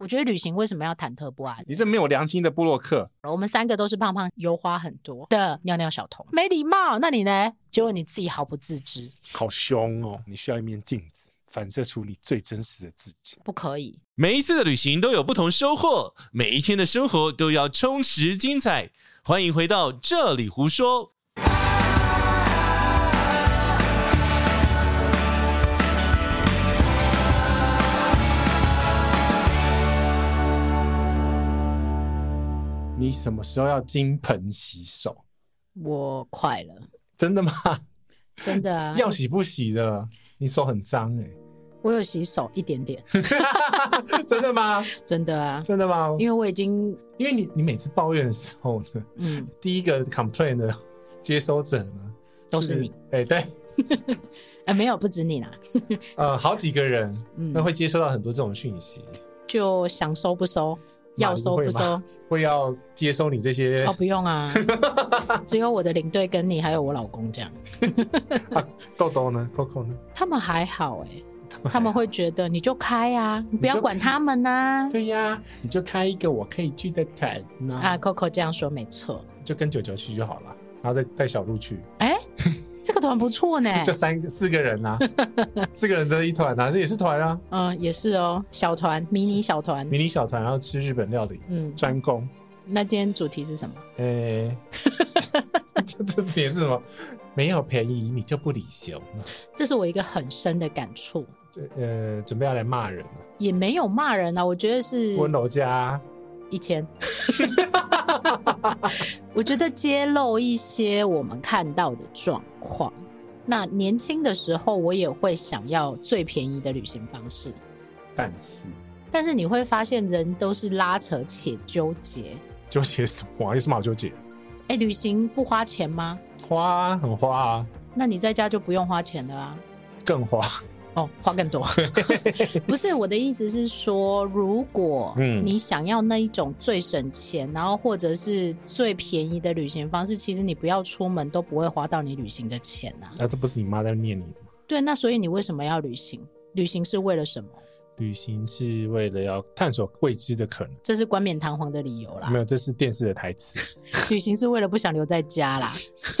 我觉得旅行为什么要忐忑不安？ 你这没有良心的部落客。 我们3个都是胖胖油花很多的尿尿小童，没礼貌。那你呢？结果你自己毫不自知。 好凶哦，你需要一面镜子反射出你最真实的自己。 不可以。 每一次的旅行都有不同收获，每一天的生活都要充实精彩。欢迎回到这里胡说。 你什么时候要金盆洗手？ 我快了。 真的吗？ 真的啊。 要洗不洗的，你手很脏欸。 我有洗手一点点。 真的吗？ 真的啊。 真的吗？ 因为我已经， 因为你每次抱怨的时候呢，第一个 complain 的接收者呢都是你。 对。 没有，不止你啦。 好几个人那会接收到很多这种讯息， 就想收不收，要收不收， 会要接收你这些。 不用啊。只有我的领队跟你还有我老公这样。 豆豆呢 Coco 呢？ 他们还好他们会觉得你就开啊，你不要管他们啊。 对呀，你就开一个我可以去的团啊。 Coco 这样说没错， 就跟九九去就好了，然后再带小鹿去。 这个团不错呢。 就4个人啊，4个人的一团啊，这也是团啊。 也是哦，小团，迷你小团， 然后吃日本料理，专攻。 那今天主题是什么？ 这主题是什么？没有便宜你就不理熊。 这是我一个很深的感触。 准备要来骂人了？ 也没有骂人啊，我觉得是温柔加 1000。我觉得揭露一些我们看到的状况。那年轻的时候我也会想要最便宜的旅行方式， 但是你会发现人都是拉扯且纠结。 纠结什么？有什么好纠结？ 旅行不花钱吗？ 花啊，很花啊。 那你在家就不用花钱了啊。 更花。 花更多。不是，我的意思是说，如果你想要那一种最省钱，然后或者是最便宜的旅行方式，其实你不要出门都不会花到你旅行的钱啊。 这不是你妈在念你的吗？ 对，那所以你为什么要旅行？旅行是为了什么？ 旅行是为了要探索未知的可能。 这是冠冕堂皇的理由啦。 没有，这是电视的台词。 旅行是为了不想留在家啦。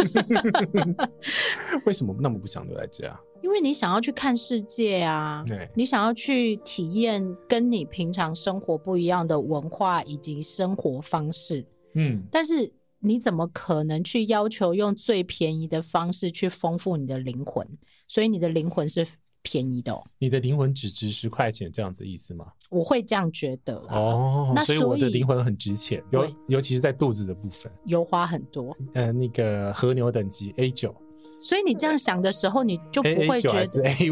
为什么那么不想留在家？ 因为你想要去看世界啊，你想要去体验跟你平常生活不一样的文化以及生活方式。但是你怎么可能去要求用最便宜的方式去丰富你的灵魂？所以你的灵魂是便宜的你的灵魂只值10块钱，这样子的意思吗？ 我会这样觉得啦。 那所以我的灵魂很值钱，尤其是在肚子的部分， 油花很多。 那个和牛等级 A9。 所以你这样想的时候，你就不会觉得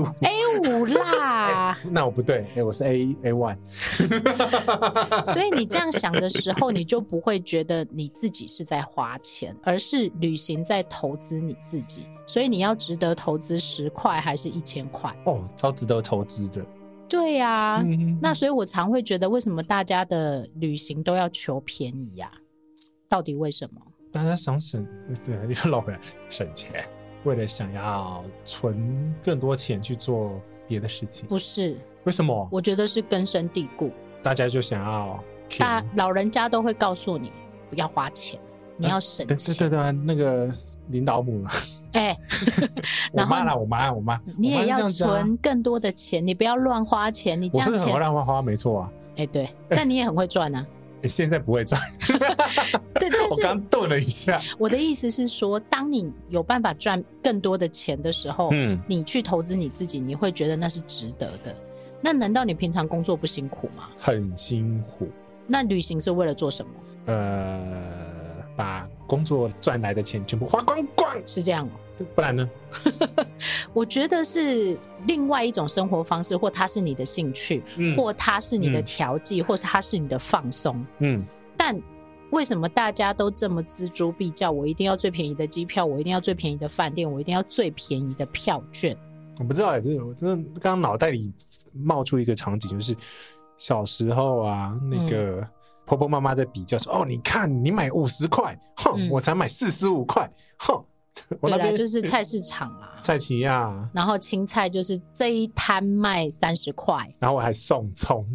A5 啦。 那我不对，我是 A1。 所以你这样想的时候，你就不会觉得你自己是在花钱，而是旅行在投资你自己。所以你要值得投资10块还是1000块？ 超值得投资的。 对呀。那所以我常会觉得，为什么大家的旅行都要求便宜呀？到底为什么？ 大家想省，对，又绕回来省钱。为了想要存更多钱去做别的事情。不是。为什么？我觉得是根深蒂固，大家就想要老人家都会告诉你不要花钱，你要省钱。对，那个领导母我妈你也要存更多的钱，你不要乱花钱。你这样钱我是很会乱花，没错啊。对，但你也很会赚啊。现在不会赚。对，但是我刚顿了一下。我的意思是说，当你有办法赚更多的钱的时候，你去投资你自己，你会觉得那是值得的。那难道你平常工作不辛苦吗？很辛苦。那旅行是为了做什么？把工作赚来的钱全部花光光。是这样哦。不然呢？我觉得是另外一种生活方式，或它是你的兴趣，或它是你的调剂，或是它是你的放松。但为什么大家都这么锱铢必较？我一定要最便宜的机票，我一定要最便宜的饭店，我一定要最便宜的票券。我不知道我真的刚刚脑袋里冒出一个场景，就是小时候啊，那个婆婆妈妈在比较说，你看你买50块，我才买45块，对啦，就是菜市场啦，菜市啊，然后青菜就是这一摊卖30块，然后我还送葱，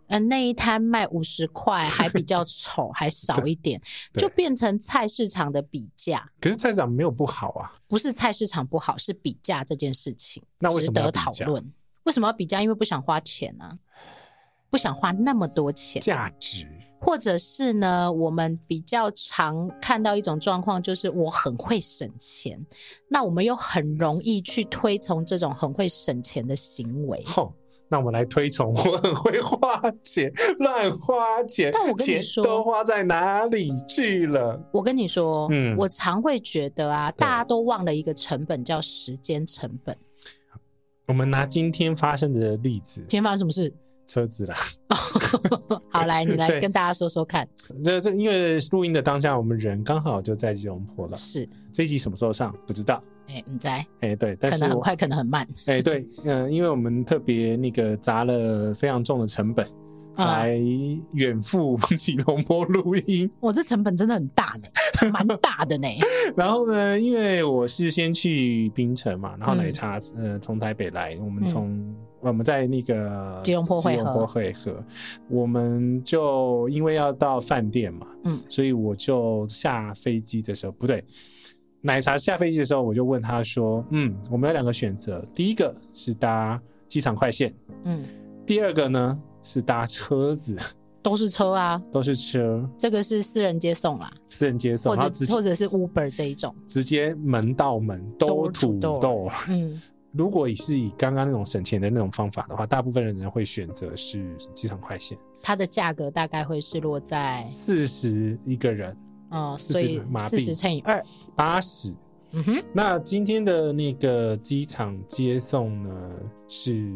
那一摊卖50块还比较丑还少一点就变成菜市场的比价。 可是菜市场没有不好啊， 不是菜市场不好，是比价这件事情那为什么要比价？ 值得讨论。为什么要比价？因为不想花钱啊，不想花那么多钱。 价值， 或者是呢，我们比较常看到一种状况，就是我很会省钱，那我们又很容易去推崇这种很会省钱的行为。 那我们来推崇我很会花钱，乱花钱， 但我跟你说， 钱都花在哪里去了？ 我跟你说，我常会觉得啊，大家都忘了一个成本，叫时间成本。 我们拿今天发生的例子， 今天发生什么事？ 车子啦。 好，来你来跟大家说说看。 这因为录音的当下，我们人刚好就在基隆坡了。 是这一集什么时候上？不知道。 不知道。 对，但是可能很快，可能很慢。 对，因为我们特别那个砸了非常重的成本。来远赴基隆坡录音， 我这成本真的很大呢，蛮大的呢。 然后呢，因为我是先去槟城嘛，然后奶茶从台北来，我们在那个基隆坡会合，我们就因为要到饭店嘛，所以我就下飞机的时候，不对，奶茶下飞机的时候，我就问他说，我们有2个选择，第一个是搭机场快线，第二个呢是搭车子。 都是车啊， 都是车。 这个是私人接送啦， 私人接送， 或者是 Uber 这一种， 直接门到门door to door。如果是以刚刚那种省钱的那种方法的话，大部分人会选择是机场快线。 它的价格大概会是落在 40一个人， 所以40乘以2 80。那今天的那个机场接送呢是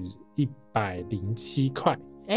107块。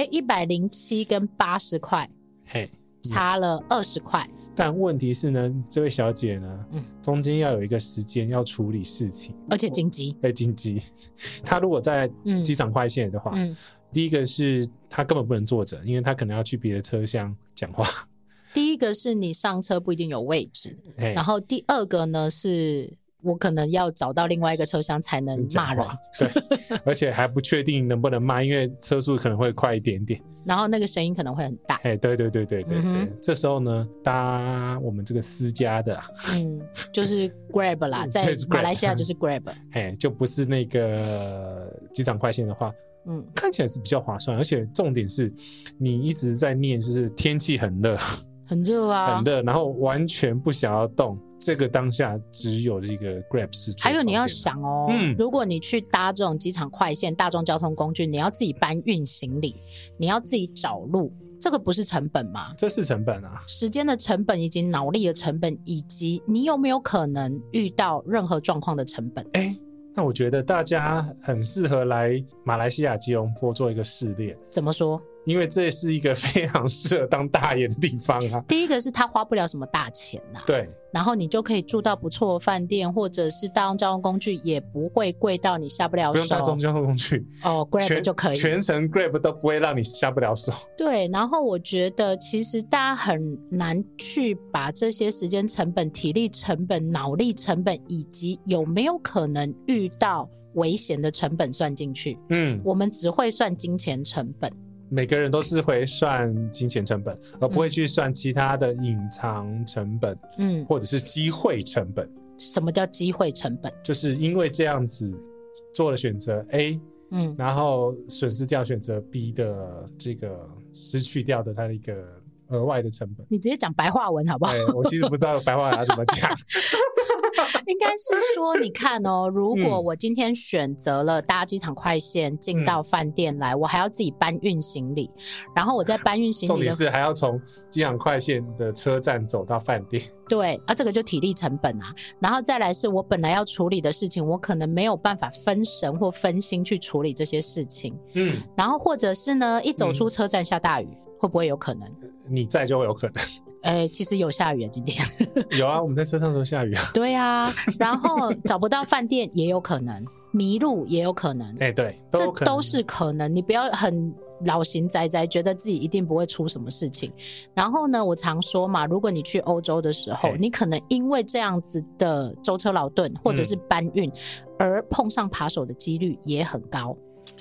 107跟80块，差了20块。 但问题是呢，这位小姐呢，中间要有一个时间要处理事情， 而且紧急。 紧急。她如果在机场快线的话，第一个是她根本不能坐着，因为她可能要去别的车厢讲话。 第一个是你上车不一定有位置，然后第二个呢是我可能要找到另外一个车厢才能骂人， 对，而且还不确定能不能骂，因为车速可能会快一点点， 然后那个声音可能会很大。 对，这时候呢，搭我们这个私家的， 就是 Grab 啦，在马来西亚就是 Grab， 就不是那个机场快线的话，看起来是比较划算，而且重点是你一直在念，就是天气很热。 很热啊， 很热，然后完全不想要动。这个当下只有这个 Grab 是。 还有你要想哦，如果你去搭这种机场快线大众交通工具，你要自己搬运行李，你要自己找路，这个不是成本吗？ 这是成本啊， 时间的成本，以及脑力的成本，以及你有没有可能遇到任何状况的成本。 那我觉得大家很适合来马来西亚吉隆坡做一个试炼。 怎么说？ 因为这是一个非常适合当大爷的地方啊。 第一个是他花不了什么大钱啊， 对， 然后你就可以住到不错的饭店，或者是大众交通工具也不会贵到你下不了手。 不用大众交通工具 Grab 就可以， 全程 Grab 都不会让你下不了手。 对，然后我觉得其实大家很难去把这些时间成本、体力成本、脑力成本，以及有没有可能遇到危险的成本算进去。我们只会算金钱成本。 每个人都是会算金钱成本，而不会去算其他的隐藏成本，或者是机会成本。 什么叫机会成本？ 就是因为这样子做了选择 A，然后损失掉选择 B 的这个失去掉的它的一个额外的成本。 你直接讲白话文好不好？ 我其实不知道白话文要怎么讲。 应该是说，你看哦，如果我今天选择了搭机场快线进到饭店来，我还要自己搬运行李，然后我再搬运行李重点是还要从机场快线的车站走到饭店。 对啊，这个就体力成本啊。然后再来是我本来要处理的事情，我可能没有办法分神或分心去处理这些事情。然后或者是呢，一走出车站下大雨，会不会有可能？ 你在就会有可能。 其实有下雨啊，今天有啊，我们在车上都下雨啊。 对啊，然后找不到饭店也有可能，迷路也有可能。 对， 这都是可能。你不要很老型宅宅，觉得自己一定不会出什么事情。然后呢，我常说嘛，如果你去欧洲的时候，你可能因为这样子的舟车劳顿或者是搬运，而碰上扒手的几率也很高。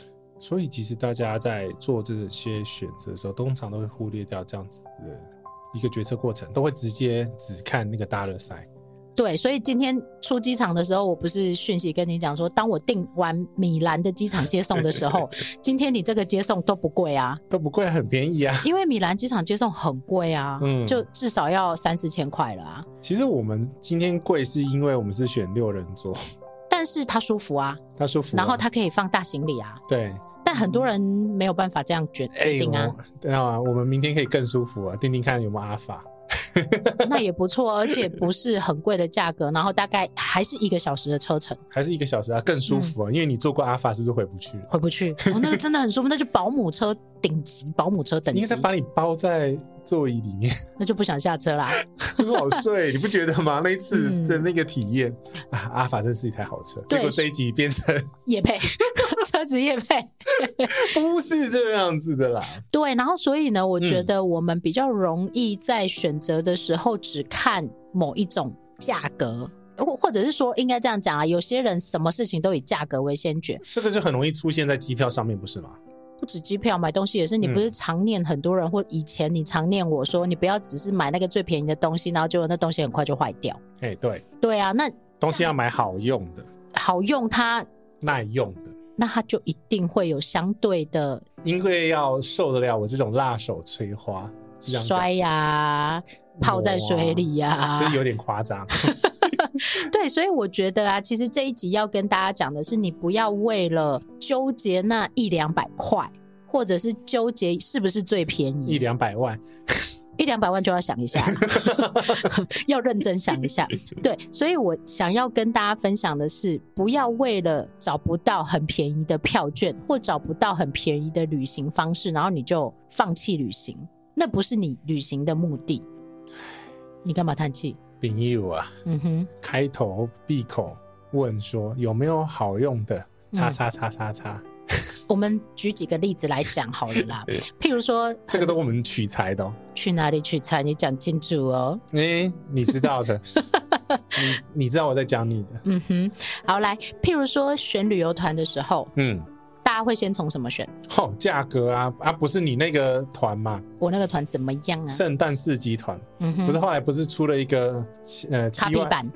所以其实大家在做这些选择的时候，通常都会忽略掉这样子的一个决策过程，都会直接只看那个大热塞。 对，所以今天出机场的时候，我不是讯息跟你讲说，当我订完米兰的机场接送的时候，今天你这个接送都不贵啊， 都不贵，很便宜啊。 因为米兰机场接送很贵啊，就至少要3-4千块了啊。 其实我们今天贵是因为我们是选6人座， 但是它舒服啊， 它舒服， 然后它可以放大行李啊。 对。 但很多人没有办法这样决定啊。 对啊，我们明天可以更舒服啊，订订看有没有阿法。 那也不错，而且不是很贵的价格，然后大概还是1个小时的车程， 还是1个小时啊，更舒服啊。因为你坐过阿法是不是回不去了？ 回不去，那个真的很舒服，那就保姆车顶级，保姆车等级。 因为他把你包在座椅里面， 那就不想下车啦。 很好睡，你不觉得吗？那一次的那个体验阿法真是一台好车。结果这一集变成业配，车子业配， 不是这样子的啦。 对，然后所以呢，我觉得我们比较容易在选择的时候只看某一种价格。或者是说应该这样讲啊，有些人什么事情都以价格为先决， 这个就很容易出现在机票上面，不是吗？ 不止机票，买东西也是。你不是常念很多人，或以前你常念我说，你不要只是买那个最便宜的东西，然后结果那东西很快就坏掉。 对啊，那东西要买好用的， 好用它耐用的， 那它就一定会有相对的， 因为要受得了我这种辣手摧花， 摔呀，泡在水里呀， 这有点夸张。 对，所以我觉得啊，其实这一集要跟大家讲的是，你不要为了纠结那100-200块，或者是纠结是不是最便宜 100-200万 ，100-200万就要想一下，要认真想一下。对，所以我想要跟大家分享的是，不要为了找不到很便宜的票券，或找不到很便宜的旅行方式，然后你就放弃旅行，那不是你旅行的目的。你干嘛叹气？ 朋友啊，开头闭口问说有没有好用的叉叉叉叉叉。 我们举几个例子来讲好了啦。譬如说，这个都我们取材的哦。 去哪里取材？你讲清楚哦。 你知道的。你知道我在讲你的。 好，来，譬如说选旅游团的时候，大家会先从什么选？ 价格啊，不是你那个团吗？ 我那个团怎么样啊？ 圣诞市集团，不是后来不是出了一个卡比版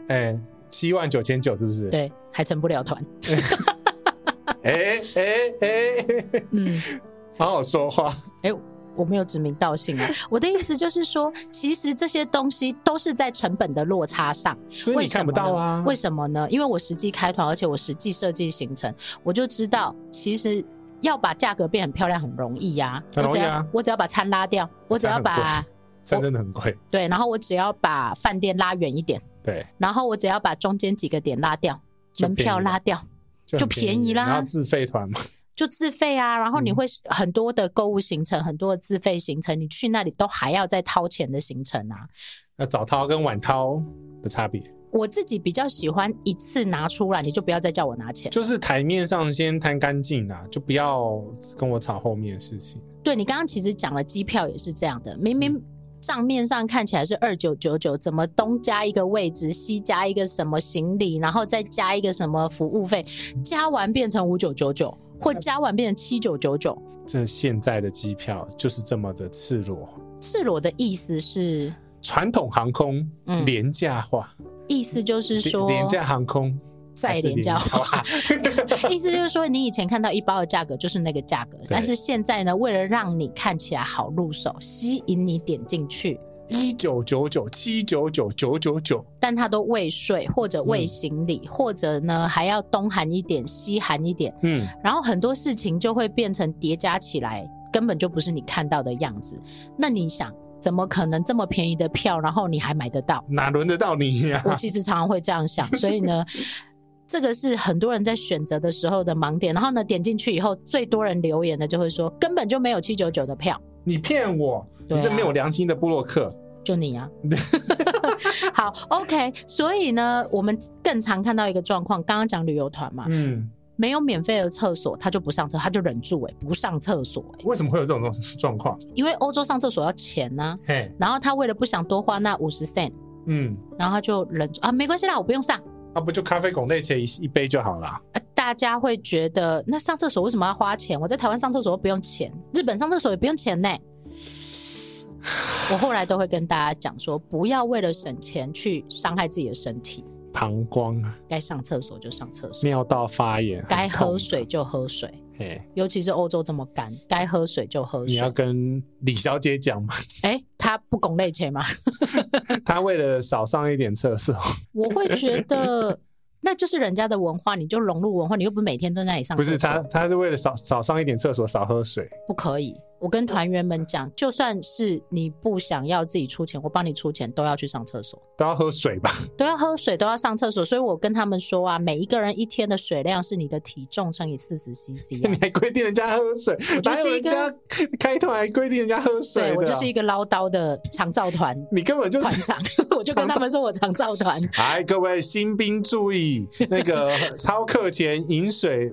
，79900是不是？ 对，还成不了团。 好好说话。 我没有指名道姓啊，我的意思就是说，其实这些东西都是在成本的落差上， 所以你看不到啊。 为什么呢？因为我实际开团，而且我实际设计行程，我就知道，其实要把价格变很漂亮很容易呀。 很容易啊！ 我只要把餐拉掉，我只要把餐真的很贵。 对，然后我只要把饭店拉远一点， 对， 然后我只要把中间几个点拉掉，门票拉掉，就便宜啦。 然后自费团嘛。 就自费啊，然后你会很多的购物行程，很多的自费行程，你去那里都还要再掏钱的行程啊。 那早掏跟晚掏的差别， 我自己比较喜欢一次拿出来，你就不要再叫我拿钱， 就是台面上先摊干净啊，就不要跟我吵后面的事情。 对，你刚刚其实讲了机票也是这样的，明明账面上看起来是2999，怎么东加一个位置，西加一个什么行李，然后再加一个什么服务费，加完变成5999，或加完变成7999。 这现在的机票就是这么的赤裸。 赤裸的意思是传统航空廉价化， 意思就是说廉价航空再廉价化。意思就是说，你以前看到一包的价格就是那个价格，但是现在呢，为了让你看起来好入手，吸引你点进去 ，1999、799、999， 但它都未税或者未行李，或者呢还要东含一点西含一点，然后很多事情就会变成叠加起来，根本就不是你看到的样子。那你想，怎么可能这么便宜的票，然后你还买得到？ 哪轮得到你呀？ 我其实常常会这样想，所以呢。这个是很多人在选择的时候的盲点，然后呢，点进去以后，最多人留言的就会说，根本就没有799的票， 你骗我，你这没有良心的部落客， 就你啊。好 ，OK， 所以呢，我们更常看到一个状况，刚刚讲旅游团嘛，没有免费的厕所，他就不上厕，他就忍住不上厕所。 为什么会有这种状况？ 因为欧洲上厕所要钱啊，然后他为了不想多花那50 cent，然后他就忍住啊，没关系啦，我不用上。 不就咖啡拱内切一杯就好了？ 大大家会觉得那上厕所为什么要花钱？我在台湾上厕所不用钱，日本上厕所也不用钱呢。我后来都会跟大家讲说，不要为了省钱去伤害自己的身体。 膀胱该上厕所就上厕所， 尿道发炎， 该喝水就喝水，尤其是欧洲这么干，该喝水就喝水。 你要跟李小姐讲吗？ 她不拱内切吗？ 她为了少上一点厕所， 我会觉得那就是人家的文化，你就融入文化，你又不是每天都在那里上厕所。 不是他是为了少上一点厕所，少喝水， 不可以。我跟团员们讲，就算是你不想要自己出钱，我帮你出钱，都要去上厕所， 都要喝水吧？ 都要喝水，都要上厕所。所以我跟他们说啊，每一个人一天的水量是你的体重乘以40cc、啊。 你还规定人家喝水？哪有人家开团还规定人家喝水的？ 对，我就是一个唠叨的长照团， 你根本就是团长，我就跟他们说我长照团。 哎，各位新兵注意，那个操课前饮水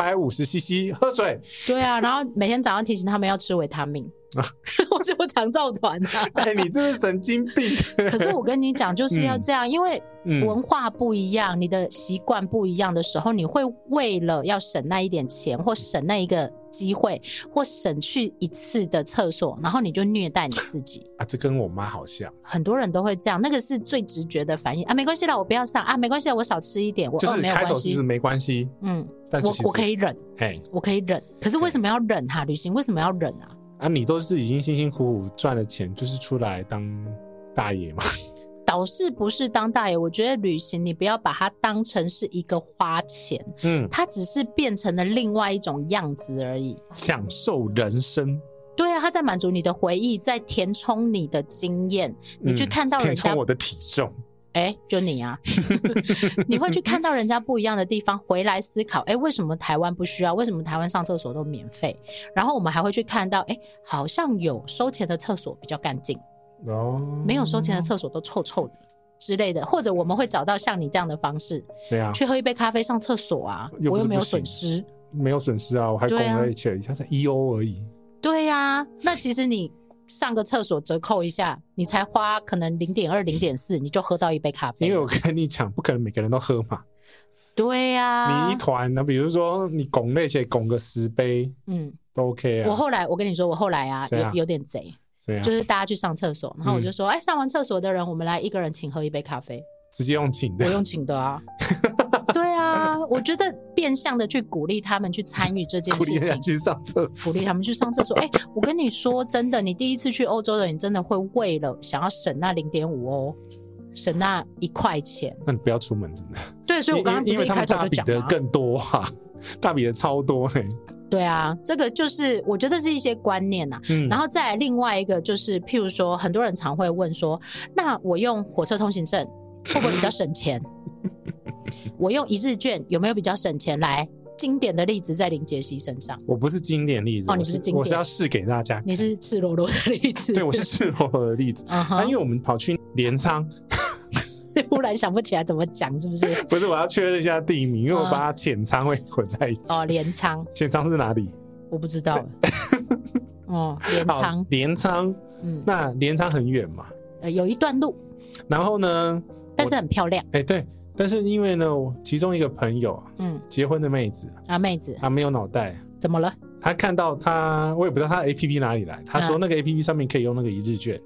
250cc， 喝水。 对啊，然后每天早上提醒他们要吃维他命。我是我长照团啊！ 你这是神经病。 可是我跟你讲，就是要这样，因为文化不一样，你的习惯不一样的时候，你会为了要省那一点钱，或省那一个机会，或省去一次的厕所，然后你就虐待你自己啊！这跟我妈好像， 很多人都会这样，那个是最直觉的反应啊！没关系啦，我不要上啊！没关系啦，我少吃一点，我就是开头就是没关系， 但我可以忍，我可以忍。可是为什么要忍啊？旅行为什么要忍啊？ 啊，你都是已经辛辛苦苦赚了钱，就是出来当大爷嘛？ 倒是不是当大爷，我觉得旅行你不要把它当成是一个花钱，它只是变成了另外一种样子而已， 享受人生。 对啊，它在满足你的回忆，在填充你的经验，你去看到人家填充我的体重。 就你啊你会去看到人家不一样的地方，回来思考为什么台湾不需要，为什么台湾上厕所都免费，然后我们还会去看到好像有收钱的厕所比较干净，没有收钱的厕所都臭臭的之类的，或者我们会找到像你这样的方式，去喝一杯咖啡上厕所啊，我又没有损失。 没有损失啊，我还供了一切，它才1欧而已。 对啊，那其实你上个厕所折扣一下，你才花可能0.2、0.4，你就喝到一杯咖啡。 因为我跟你讲，不可能每个人都喝嘛。 对啊， 你一团呢，比如说你拱那些拱个10杯，都 OK 啊。我跟你说，我后来啊有点贼，就是大家去上厕所，然后我就说，上完厕所的人，我们来一个人请喝一杯咖啡， 直接用请的。 我用请的啊。对啊，我觉得变相的去鼓励他们去参与这件事情，鼓励他们去上厕所， 鼓励他们去上厕所。我跟你说真的，你第一次去欧洲的，你真的会为了想要省那0.5欧，省那1块钱， 那你不要出门，真的。 对，所以我刚刚不是一开头就讲的更多啊，大笔的超多嘞。 对啊，这个就是我觉得是一些观念啊。然后再来另外一个就是，譬如说，很多人常会问说，那我用火车通行证会不会比较省钱？我用1日券有没有比较省钱？来，经典的例子在林杰西身上。我不是经典例子， 你不是经典， 我是要试给大家看。 你是赤裸裸的例子。 对，我是赤裸裸的例子。因为我们跑去镰仓， 忽然想不起来怎么讲，是不是？ 不是，我要确认一下地名，因为我把它浅仓会混在一起。 镰仓。 浅仓是哪里？ 我不知道。镰仓。 镰仓，那镰仓很远嘛？ 有一段路。然后呢？ 但是很漂亮。 对。但是因为呢，其中一个朋友，结婚的妹子妹子， 她没有脑袋， 怎么了？ 她看到她，我也不知道她的 APP 哪里来，她说那个 APP 上面可以用那个1日券。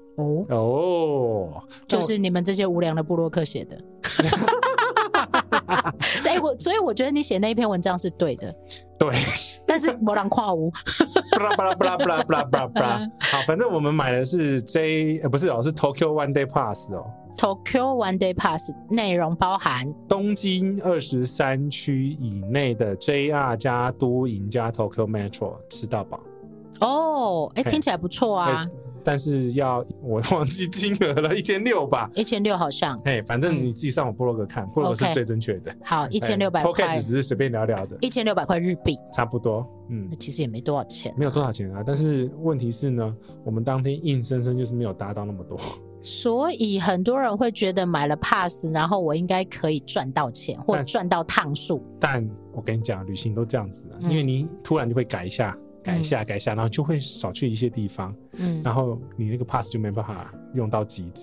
就是你们这些无良的部落客写的。所以我觉得你写那一篇文章是对的。 对。 但是没人看我。 好，反正我们买的是不是是 Tokyo One Day Pass Tokyo One Day Pass 内容包含东京23区以内的 JR 加都营加 Tokyo Metro 吃到饱。 听起来不错啊。 但是我忘记金额了，1600吧 ，1600好像。 反正你自己上我部落格看，部落格是最正确的。 好，1600块。 Podcast 只是随便聊聊的。 1600块日币， 差不多。 其实也没多少钱， 没有多少钱啊。但是问题是呢，我们当天硬生生就是没有达到那么多。 所以很多人会觉得买了 pass， 然后我应该可以赚到钱或赚到趟数。 但我跟你讲，旅行都这样子因为你突然就会改一下，然后就会少去一些地方，然后你那个 pass 就没办法用到极致。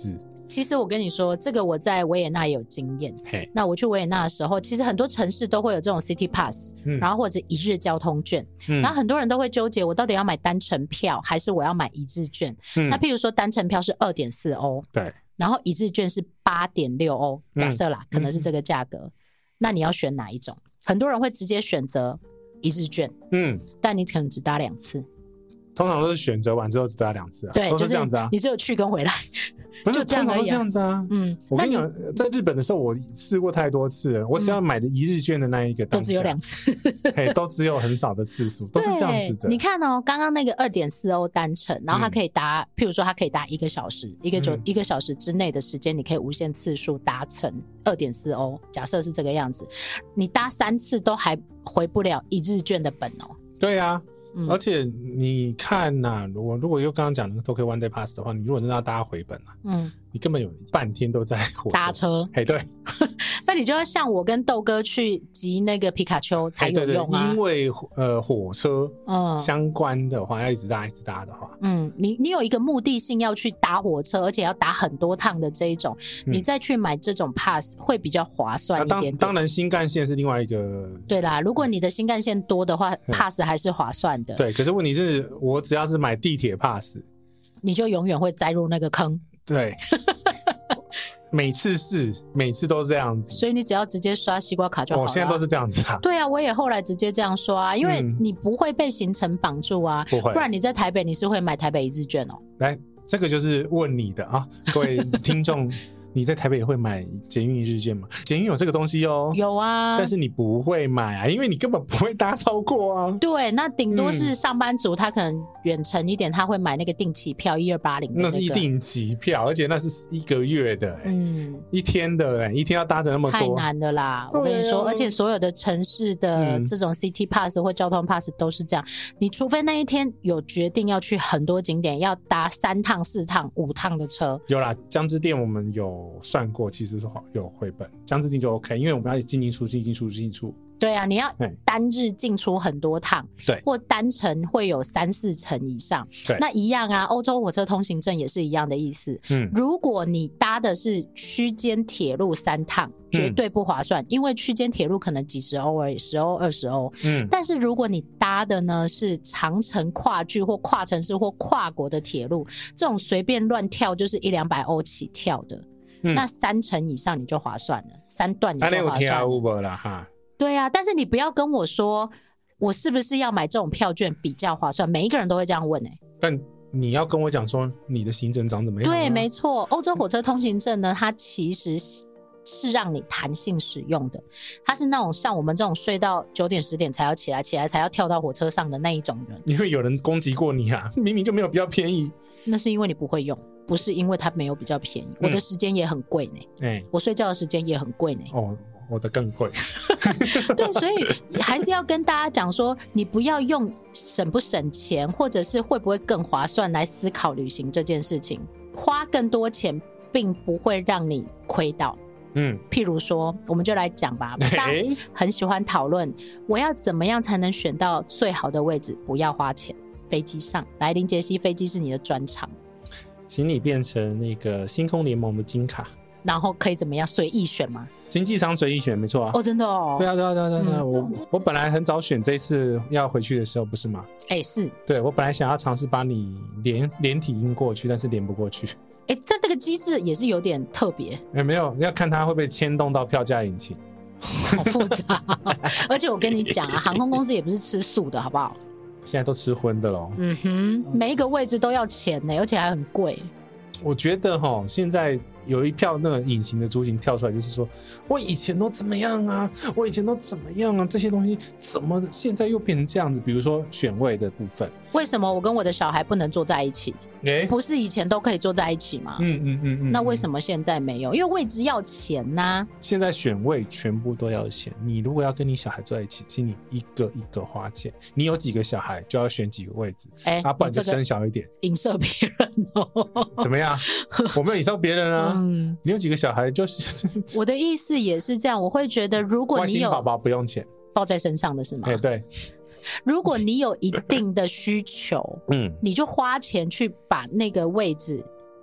其实我跟你说，这个我在维也纳也有经验。那我去维也纳的时候，其实很多城市都会有这种 City Pass，然后或者一日交通券。然后很多人都会纠结，我到底要买单程票还是我要买一日券？那譬如说单程票是2.4欧， 对， 然后一日券是8.6欧，假设啦，可能是这个价格。那你要选哪一种？很多人会直接选择一日券，但你可能只搭2次。 通常都是选择完之后只搭2次啊， 对， 都是这样子啊， 你只有去跟回来， 不是通常都这样子啊。我跟你讲，在日本的时候我试过太多次了，我只要买的一日券的那一个都只有2次， 都只有很少的次数，都是这样子的。 你看哦，刚刚那个2.4欧单程，然后它可以搭，譬如说它可以搭1个小时，一个小时之内的时间，你可以无限次数搭乘2.4欧，假设是这个样子，你搭3次都还回不了一日券的本哦。 对啊。而且你看呐，如果又刚刚讲那个 Tokyo One Day Pass 的话，你如果真的要搭回本啊，你根本有半天都在搭车。 对， 那你就要像我跟豆哥去集那个皮卡丘才有用啊。 对，因为火车相关的话，要一直搭的话， 你有一个目的性要去搭火车，而且要搭很多趟的这一种，你再去买这种 pass 会比较划算一点点。 当然新干线是另外一个。 对啦，如果你的新干线多的话，pass 还是划算的。 对，可是问题是我只要是买地铁 pass， 你就永远会栽入那个坑。 对。每次都这样子， 所以你只要直接刷西瓜卡就好了。 现在都是这样子啊。 对啊，我也后来直接这样刷，因为你不会被行程绑住啊，不然你在台北你是会买台北一日券哦。 来，这个就是问你的啊，各位听众。你在台北也会买捷运一日券吗？捷运有这个东西哦， 有啊， 但是你不会买啊，因为你根本不会搭超过啊。 对，那顶多是上班族，他可能远程一点，他会买那个定期票1280， 那是定期票，而且那是1个月的，一天的，一天要搭着那么多， 太难的啦。我跟你说，而且所有的城市的这种 City Pass 或交通 Pass 都是这样，你除非那一天有决定要去很多景点，要搭3趟、4趟、5趟的车。 有啦，江之电我们有算过，其实是有回本，江之电就 OK， 因为我们要进出。 对啊，你要单日进出很多趟， 对， 或单程会有3-4程以上，对，那一样啊。欧洲火车通行证也是一样的意思。如果你搭的是区间铁路3趟，绝对不划算，因为区间铁路可能几十欧而已，10欧、20欧。但是如果你搭的呢是长程跨距或跨城市或跨国的铁路，这种随便乱跳就是100-200欧起跳的。那3程以上你就划算了，3段你就划算了。对啊，但是你不要跟我说我是不是要买这种票券比较划算，每一个人都会这样问但你要跟我讲说你的行程长怎么样。 对，没错，欧洲火车通行证呢，它其实是让你弹性使用的，它是那种像我们这种睡到9点10点才要起来才要跳到火车上的那一种人。 因为有人攻击过你啊，明明就没有比较便宜。 那是因为你不会用，不是因为它没有比较便宜。我的时间也很贵呢，我睡觉的时间也很贵呢。 我的更贵。 对，所以还是要跟大家讲说，你不要用省不省钱或者是会不会更划算来思考旅行这件事情。花更多钱并不会让你亏到。譬如说我们就来讲吧，大家很喜欢讨论我要怎么样才能选到最好的位置不要花钱。飞机上来，林杰西，飞机是你的专长， 请你变成那个星空联盟的金卡， 然后可以怎么样随意选吗？ 经济舱随意选，没错啊。 真的哦。 对啊。我本来很早选这次要回去的时候，不是吗？ 是。 对，我本来想要尝试把你连体婴过去，但是连不过去。 这个机制也是有点特别。 没有，要看它会不会牵动到票价引擎。 好复杂。而且我跟你讲啊，航空公司也不是吃素的，好不好？ 现在都吃荤的咯。 每一个位置都要钱呢，而且还很贵。 我觉得现在有一票那个隐形的族群跳出来，就是说我以前都怎么样啊，这些东西怎么现在又变成这样子？比如说选位的部分， 为什么我跟我的小孩不能坐在一起？不是以前都可以坐在一起吗？那为什么现在没有？因为位置要钱啊。现在选位全部都要钱，你如果要跟你小孩坐在一起，请你一个一个花钱。你有几个小孩就要选几个位置，不然就生小一点。 影射别人哦。 怎么样？我没有影射别人啊。你有几个小孩就是我的意思也是这样，我会觉得如果你有外星宝宝不用钱， 抱在身上的是吗？ 对。 如果你有一定的需求，你就花钱去把那个位置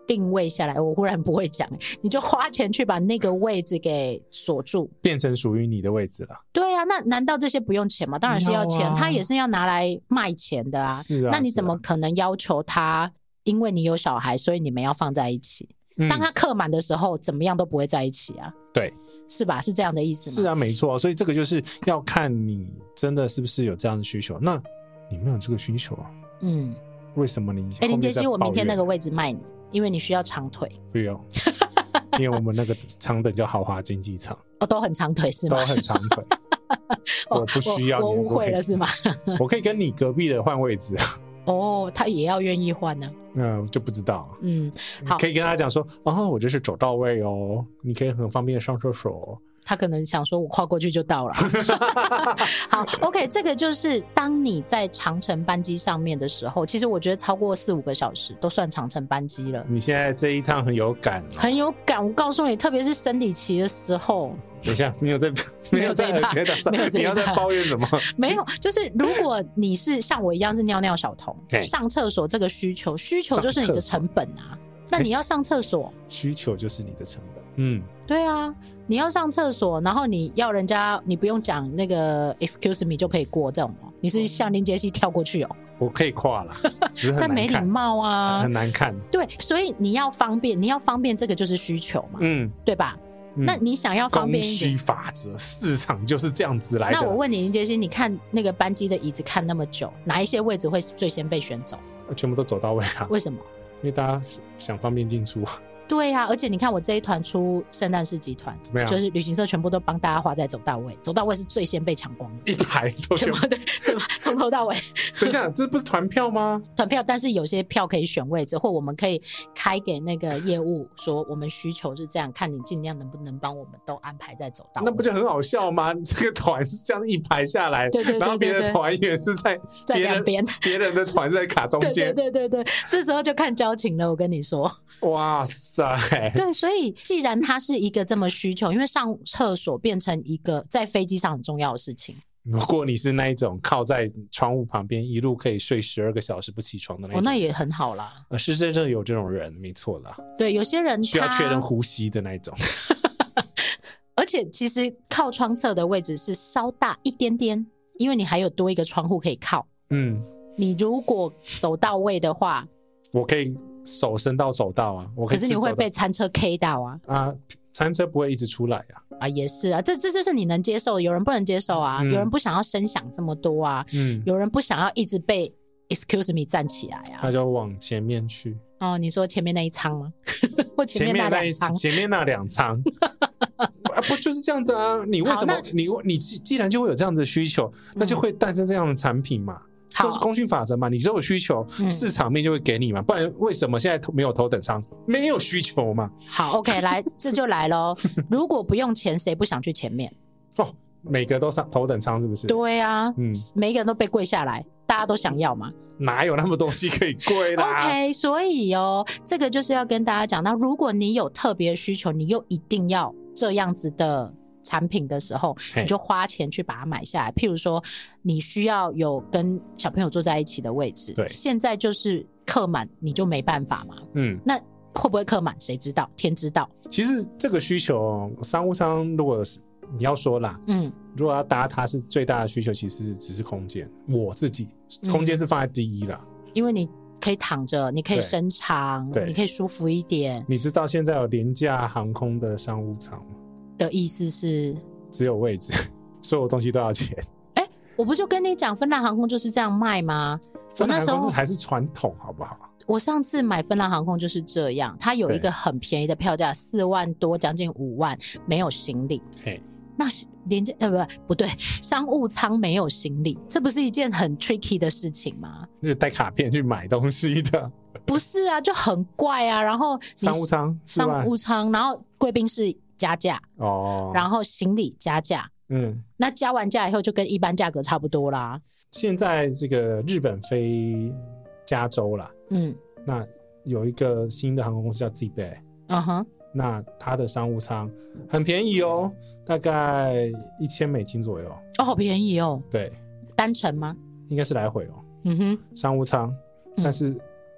定位下来，我忽然不会讲，你就花钱去把那个位置给锁住， 变成属于你的位置了。 对啊，那难道这些不用钱吗？当然是要钱，他也是要拿来卖钱的啊。 是啊， 那你怎么可能要求他，因为你有小孩，所以你们要放在一起？当他客满的时候，怎么样都不会在一起啊。 对。 是吧？是这样的意思吗？ 是啊，没错。所以这个就是要看你真的是不是有这样的需求。那你没有这个需求啊？为什么你？ 林杰希，我明天那个位置卖你，因为你需要长腿。 不用，因为我们那个长等叫豪华经济舱。 都很长腿是吗？ 都很长腿。我不需要你， 我误会了是吗？ 我可以跟你隔壁的换位置。 他也要愿意换呢。 就不知道。 好， 可以跟他讲说，我这是走到位哦，你可以很方便的上厕所。 他可能想说我跨过去就到了。好 OK， 这个就是当你在长程班机上面的时候，其实我觉得超过4-5个小时都算长程班机了。 你现在这一趟很有感。 很有感，我告诉你，特别是生理期的时候。 等一下，没有这一趴，你要在抱怨什么？ 没有，就是如果你是像我一样是尿尿小童，上厕所这个需求就是你的成本啊。那你要上厕所， 需求就是你的成本。 对啊，你要上厕所，然后你要人家，你不用讲那个 excuse me 就可以过这种哦。你是像林杰希跳过去哦？ 我可以跨了，只是很难看， 但没礼貌啊， 很难看。 对，所以你要方便，这个就是需求嘛，对吧？那你想要方便一点， 供需法则，市场就是这样子来的。 那我问你，林杰希，你看那个班机的椅子看那么久，哪一些位置会最先被选走？ 全部都走到位啊。 为什么？ 因为大家想方便进出。 对啊，而且你看我这一团出圣诞市集团， 怎么样？ 就是旅行社全部都帮大家画在走到位，走到位是最先被抢光的， 一排都全部对，从头到尾。 等一下，这不是团票吗？ 团票，但是有些票可以选位置，或我们可以开给那个业务说，我们需求是这样，看你尽量能不能帮我们都安排在走到位。 那不就很好笑吗？你这个团是这样一排下来， 对， 然后别的团员是在两边， 别人的团是在卡中间。 对，这时候就看交情了。我跟你说， 哇塞， 对，所以既然它是一个这么需求，因为上厕所变成一个在飞机上很重要的事情。 如果你是那一种靠在窗户旁边一路可以睡12个小时不起床的那种， 那也很好啦。 是真正有这种人，没错啦。 对，有些人需要确认呼吸的那一种。 而且其实靠窗侧的位置是稍大一点点，因为你还有多一个窗户可以靠。你如果走到位的话， 我可以手伸到走道啊，可是你会被餐车 K 到啊。 餐车不会一直出来啊。 也是啊，这就是你能接受的，有人不能接受啊。有人不想要声响这么多啊。有人不想要一直被 excuse me 站起来啊。 那就往前面去。 你说前面那一舱吗？或前面那2舱？ 前面那2舱。不就是这样子啊？你为什么你既然就会有这样子的需求，那就会诞生这样的产品嘛。就是供需法则嘛，你就有需求，市场面就会给你嘛，不然为什么现在没有头等舱？没有需求嘛。 好 ，OK， 来，这就来咯。如果不用钱，谁不想去前面？ 每个都上头等舱是不是？ 对啊，每一个人都被跪下来，大家都想要嘛。 哪有那么东西可以跪啦 ？OK， 所以这个就是要跟大家讲到，如果你有特别需求，你又一定要这样子的产品的时候，你就花钱去把它买下来。譬如说你需要有跟小朋友坐在一起的位置， 对， 现在就是客满你就没办法嘛。那会不会客满谁知道，天知道。 其实这个需求商务舱如果是你要说啦，如果要搭它是最大的需求，其实只是空间。我自己空间是放在第一啦， 因为你可以躺着，你可以伸长，你可以舒服一点。 你知道现在有廉价航空的商务舱吗？ 的意思是只有位置，所有东西都要钱。 我不就跟你讲芬兰航空就是这样卖吗？ 芬兰航空还是传统好不好？ 我上次买芬兰航空就是这样，它有一个很便宜的票价，4万多将近5万，没有行李。那廉价不对，商务舱没有行李，这不是一件很 tricky 的事情吗？ 就是带卡片去买东西的。 不是啊，就很怪啊。然后商务舱， 然后贵宾室加价然后行李加价，那加完价以后就跟一般价格差不多啦。 现在这个日本飞加州啦，那有一个新的航空公司叫 Z-Bay，那它的商务舱很便宜哦，大概$1000左右。 好便宜哦。 对， 单程吗？ 应该是来回哦。商务舱，但是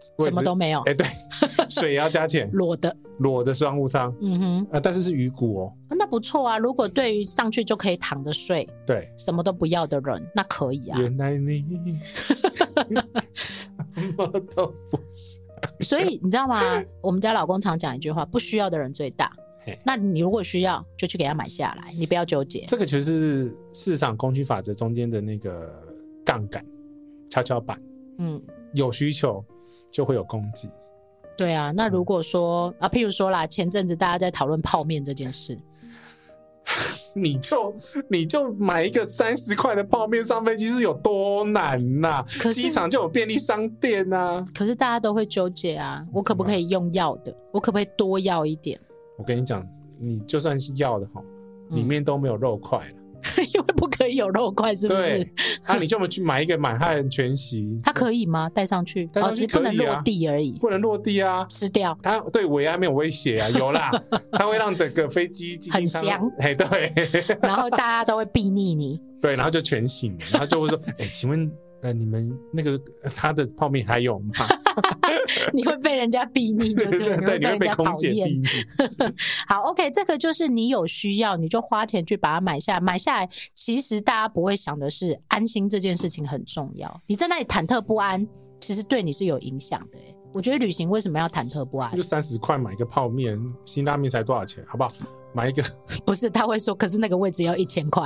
什么都没有。 对，水也要加钱，裸的商务舱，但是是鱼骨哦。 那不错啊，如果对于上去就可以躺着睡， 对， 什么都不要的人，那可以啊。 原来你什么都不是。 所以你知道吗？我们家老公常讲一句话：不需要的人最大。那你如果需要，就去给他买下来，你不要纠结。 这个就是市场供需法则中间的那个杠杆跷跷板。有需求就会有供给。 对啊，那如果说譬如说啦，前阵子大家在讨论泡面这件事， 你就买一个30块的泡面上飞机是有多难啊？机场就有便利商店啊。 可是大家都会纠结啊，我可不可以用要的？我可不可以多要一点？ 我跟你讲，你就算是要的里面都没有肉块了。 因为不可以有肉块，是不是？ 对，你就去买一个满汉全席， 它可以吗？带上去，只不能落地而已， 不能落地啊， 吃掉。 它对尾牙没有威胁啊，有啦，它会让整个飞机很香， 对， 然后大家都会避睨你， 对，然后就全醒，然后就会说，请问你们那个他的泡面还有吗？ 你会被人家避睨，对不对？ 对，你会被空姐避睨。 好 ，OK， 这个就是你有需要，你就花钱去把它买下来。买下来，其实大家不会想的是，安心这件事情很重要。你在那里忐忑不安，其实对你是有影响的。我觉得旅行为什么要忐忑不安？ 就30块买一个泡面，辛拉面才多少钱？好不好？买一个不是，他会说，可是那个位置要1000块。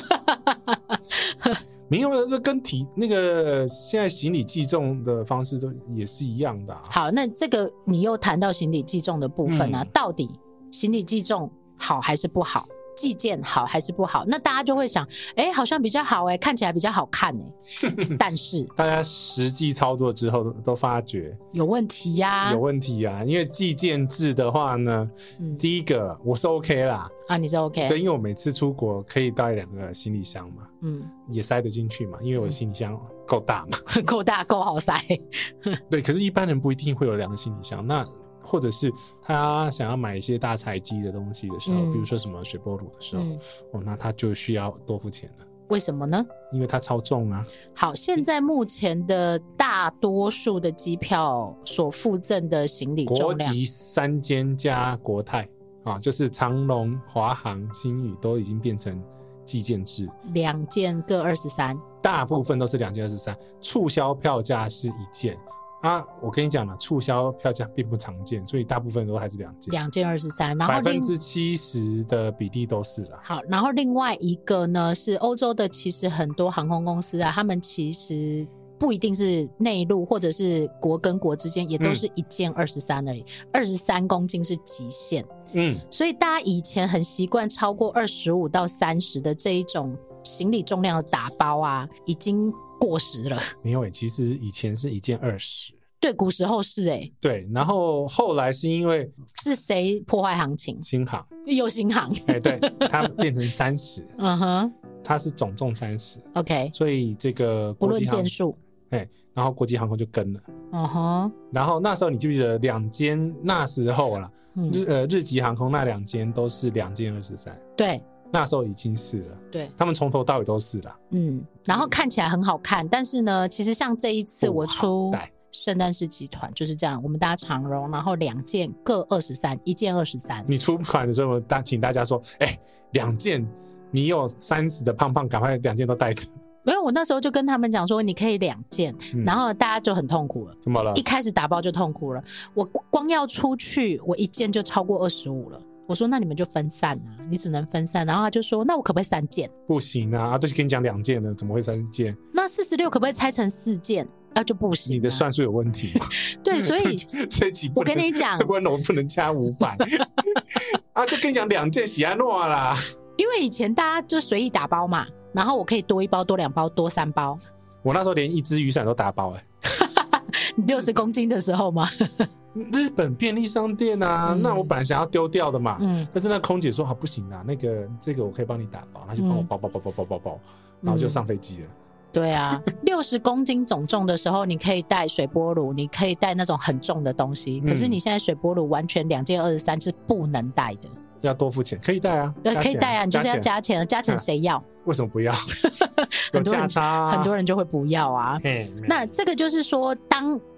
没有，这跟那个现在行李计重的方式都也是一样的。 好，那这个你又谈到行李计重的部分啊，到底行李计重好还是不好？计件好还是不好？那大家就会想，好像比较好看起来比较好看但是大家实际操作之后都发觉有问题呀， 有问题啊！因为计件制的话呢，第一个我是 OK 啦， 你是 OK， 对，因为我每次出国可以带2个行李箱嘛，也塞得进去嘛，因为我的行李箱够大嘛， 够大够好塞。 对，可是一般人不一定会有2个行李箱，那或者是他想要买一些大材积的东西的时候，比如说什么水波炉的时候，那他就需要多付钱了。 为什么呢？ 因为它超重啊。 好，现在目前的大多数的机票所附赠的行李重量， 国籍3间加国泰就是长荣、华航、星宇都已经变成计件制 ，2件各23， 大部分都是2件23，促销票价是1件。我跟你讲了，促销票价并不常见，所以大部分都还是2件 ，2件23，然后 70%的比例都是了。 好，然后另外一个呢是欧洲的，其实很多航空公司他们其实不一定是内陆或者是国跟国之间，也都是1件23而已，23公斤是极限。所以大家以前很习惯超过25到30的这一种行李重量的打包已经过时了。 没有其实以前是1件20。 对，古时候是对，然后后来是因为是谁破坏行情？ 新航， 有新航对，它变成30。它是总重30。 OK， 所以这个不论件数， 然后国际航空就跟了。然后那时候你记不记得2间那时候啦，日籍航空那2间都是2件23。 对。 那时候已经是了， 对， 他们从头到尾都是啦。 然后看起来很好看，但是呢，其实像这一次我出圣诞市集团就是这样，我们搭长荣，然后2件各23，1件23。你出团的时候，请大家说，2件，你有30的胖胖，赶快2件都带着。 没有，我那时候就跟他们讲说，你可以2件，然后大家就很痛苦了。 怎么了？ 一开始打包就痛苦了，我光要出去，我1件就超过25了。我说那你们就分散你只能分散。然后他就说那我可不可以3件？ 不行啊，都是跟你讲2件了，怎么会3件？ 那46可不可以拆成4件？就不行。 你的算术有问题。 对，所以我跟你讲， 不然我不能加500。就跟你讲2件喜安诺啦。 因为以前大家就随意打包嘛，然后我可以多1包、多2包、多3包。 我那时候连1支雨伞都打包你60公斤的时候吗？ 日本便利商店那我本来想要丢掉的嘛，但是那空姐说好不行啦，这个我可以帮你打包，她就帮我包，然后就上飞机了。 对啊，60公斤总重的时候，你可以带水波炉，你可以带那种很重的东西，可是你现在水波炉完全2件23是不能带的， 要多付钱。可以带啊， 对，可以带啊，你就是要加钱，加钱谁要？ 为什么不要？有价差很多人就会不要啊。那这个就是说，当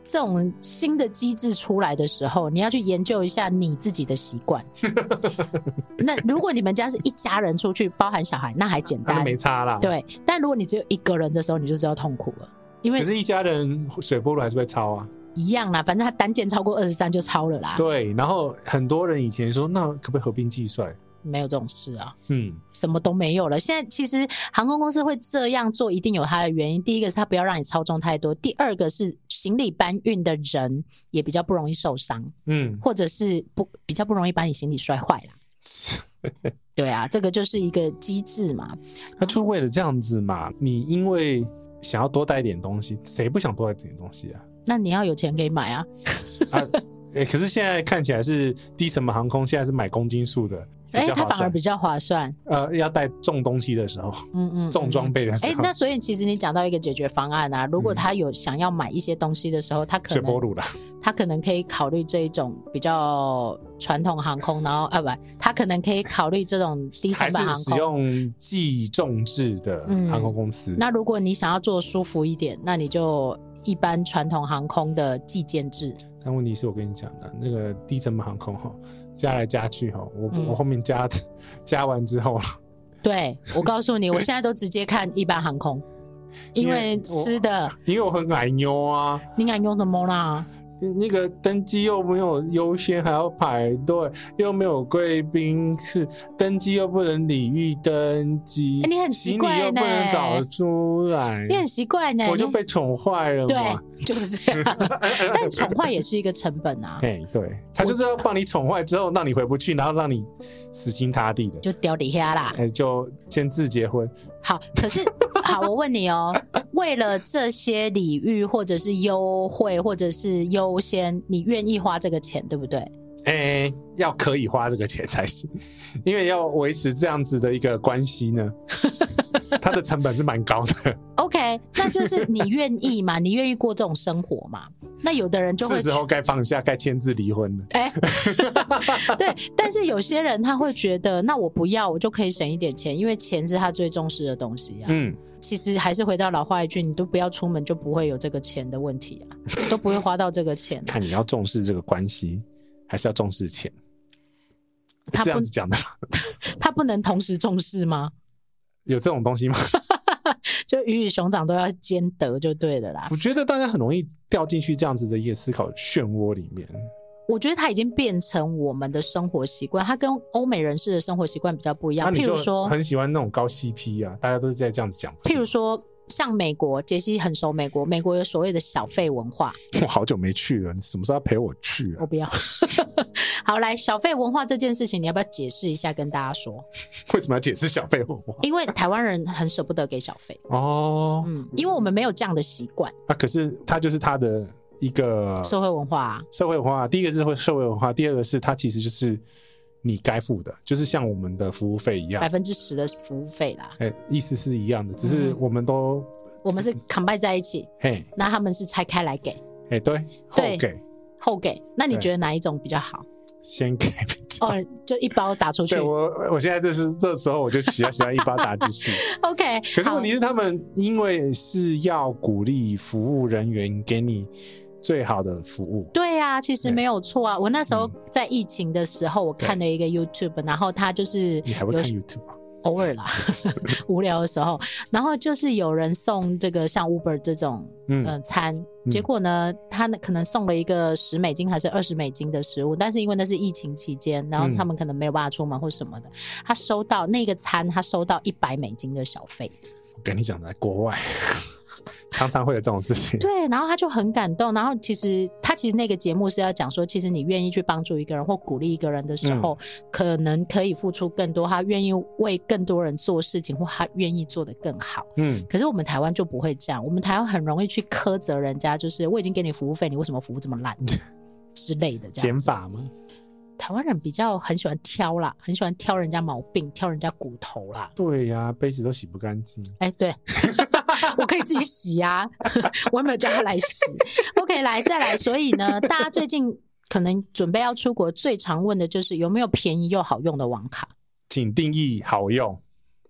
这种新的机制出来的时候，你要去研究一下你自己的习惯。那如果你们家是一家人出去，包含小孩，那还简单， 那没差啦。 对，但如果你只有一个人的时候，你就知道痛苦了。因为可是一家人水波炉还是会超啊。 一样啦，反正他单件超过23就超了啦。 对，然后很多人以前说，那可不可以合并计算？ 没有这种事啊，什么都没有了。现在其实航空公司会这样做，一定有它的原因。第一个是它不要让你超重太多，第二个是行李搬运的人也比较不容易受伤，或者是比较不容易把你行李摔坏啦。对啊，这个就是一个机制嘛。 那就为了这样子嘛，你因为想要多带一点东西，谁不想多带一点东西啊？ 那你要有钱可以买啊。 可是现在看起来是低成本航空，现在是买公斤数的， 它反而比较划算。 要带重东西的时候，重装备的时候。 那所以其实你讲到一个解决方案啊，如果他有想要买一些东西的时候，他可能可以考虑这一种比较传统航空，然后他可能可以考虑这种低成本航空， 还是使用计重制的航空公司。 那如果你想要做舒服一点，那你就一般传统航空的计件制。 但问题是我跟你讲的，那个低成本航空加来加去我后面加完之后， 对，我告诉你，我现在都直接看一般航空，因为吃的， 因为我很矮妞啊。 你矮妞什么啦？ 那个登机又没有优先，还要排队，又没有贵宾室，登机又不能礼遇登机， 你很奇怪呢， 行李又不能找出来， 你很奇怪呢， 我就被宠坏了嘛。 对，就是这样。但宠坏也是一个成本啊。 对，他就是要帮你宠坏之后，让你回不去，然后让你死心塌地的， 就掉底下啦， 就签字结婚。 好，可是好，我问你哦，为了这些礼遇或者是优惠或者是优先，你愿意花这个钱，对不对？ 要可以花这个钱才行，因为要维持这样子的一个关系呢，它的成本是蛮高的。 OK， 那就是你愿意嘛？你愿意过这种生活嘛？那有的人就会是时候该放下，该签字离婚了。 对，但是有些人他会觉得，那我不要，我就可以省一点钱，因为钱是他最重视的东西啊。其实还是回到老话一句，你都不要出门，就不会有这个钱的问题啊，都不会花到这个钱。 看你要重视这个关系，还是要重视钱？是这样子讲的。 他不能同时重视吗？ 有这种东西吗？ 就鱼与熊掌都要兼得就对了啦。 我觉得大家很容易掉进去这样子的一个思考漩涡里面。 我觉得它已经变成我们的生活习惯，它跟欧美人士的生活习惯比较不一样。譬如说， 很喜欢那种高 CP 啊，大家都是在这样子讲。 譬如说，像美国，杰西很熟美国，美国有所谓的小费文化。 我好久没去了，你什么时候要陪我去啊？ 我不要。好，来，小费文化这件事情，你要不要解释一下，跟大家说？ 为什么要解释小费文化？ 因为台湾人很舍不得给小费哦， 因为我们没有这样的习惯。 可是它就是它的一个社会文化啊。 社会文化，第一个是社会文化，第二个是它其实就是你该付的，就是像我们的服务费一样 ，10%的服务费啦。 意思是一样的，只是我们是 combine 在一起，那他们是拆开来给。 对，后给。那你觉得哪一种比较好？ 先给就一包打出去。 对，我现在这时候我就喜欢一包打进去。 OK， 可是问题是他们因为是要鼓励服务人员给你最好的服务。 对啊，其实没有错啊。我那时候在疫情的时候，我看了一个 YouTube， 然后他就是你还会看 YouTube 吗？ 偶尔啦，无聊的时候，然后就是有人送这个像 Uber 这种餐，结果呢，他可能送了一个$10还是$20的食物，但是因为那是疫情期间，然后他们可能没有办法出门或什么的，他收到那个餐，他收到$100的小费。 我跟你讲，在国外常常会有这种事情。 对，然后他就很感动，然后其实那个节目是要讲说，其实你愿意去帮助一个人或鼓励一个人的时候，可能可以付出更多，他愿意为更多人做事情，或他愿意做得更好。可是我们台湾就不会这样，我们台湾很容易去苛责人家，就是我已经给你服务费，你为什么服务这么烂之类的这样子。 减法吗？ 台湾人比较很喜欢挑啦，很喜欢挑人家毛病，挑人家骨头啦。 对呀，杯子都洗不干净。 对。我可以自己洗啊，我有没有叫他来洗 ？OK， 再来。所以呢，大家最近可能准备要出国，最常问的就是有没有便宜又好用的网卡？ 请定义好用。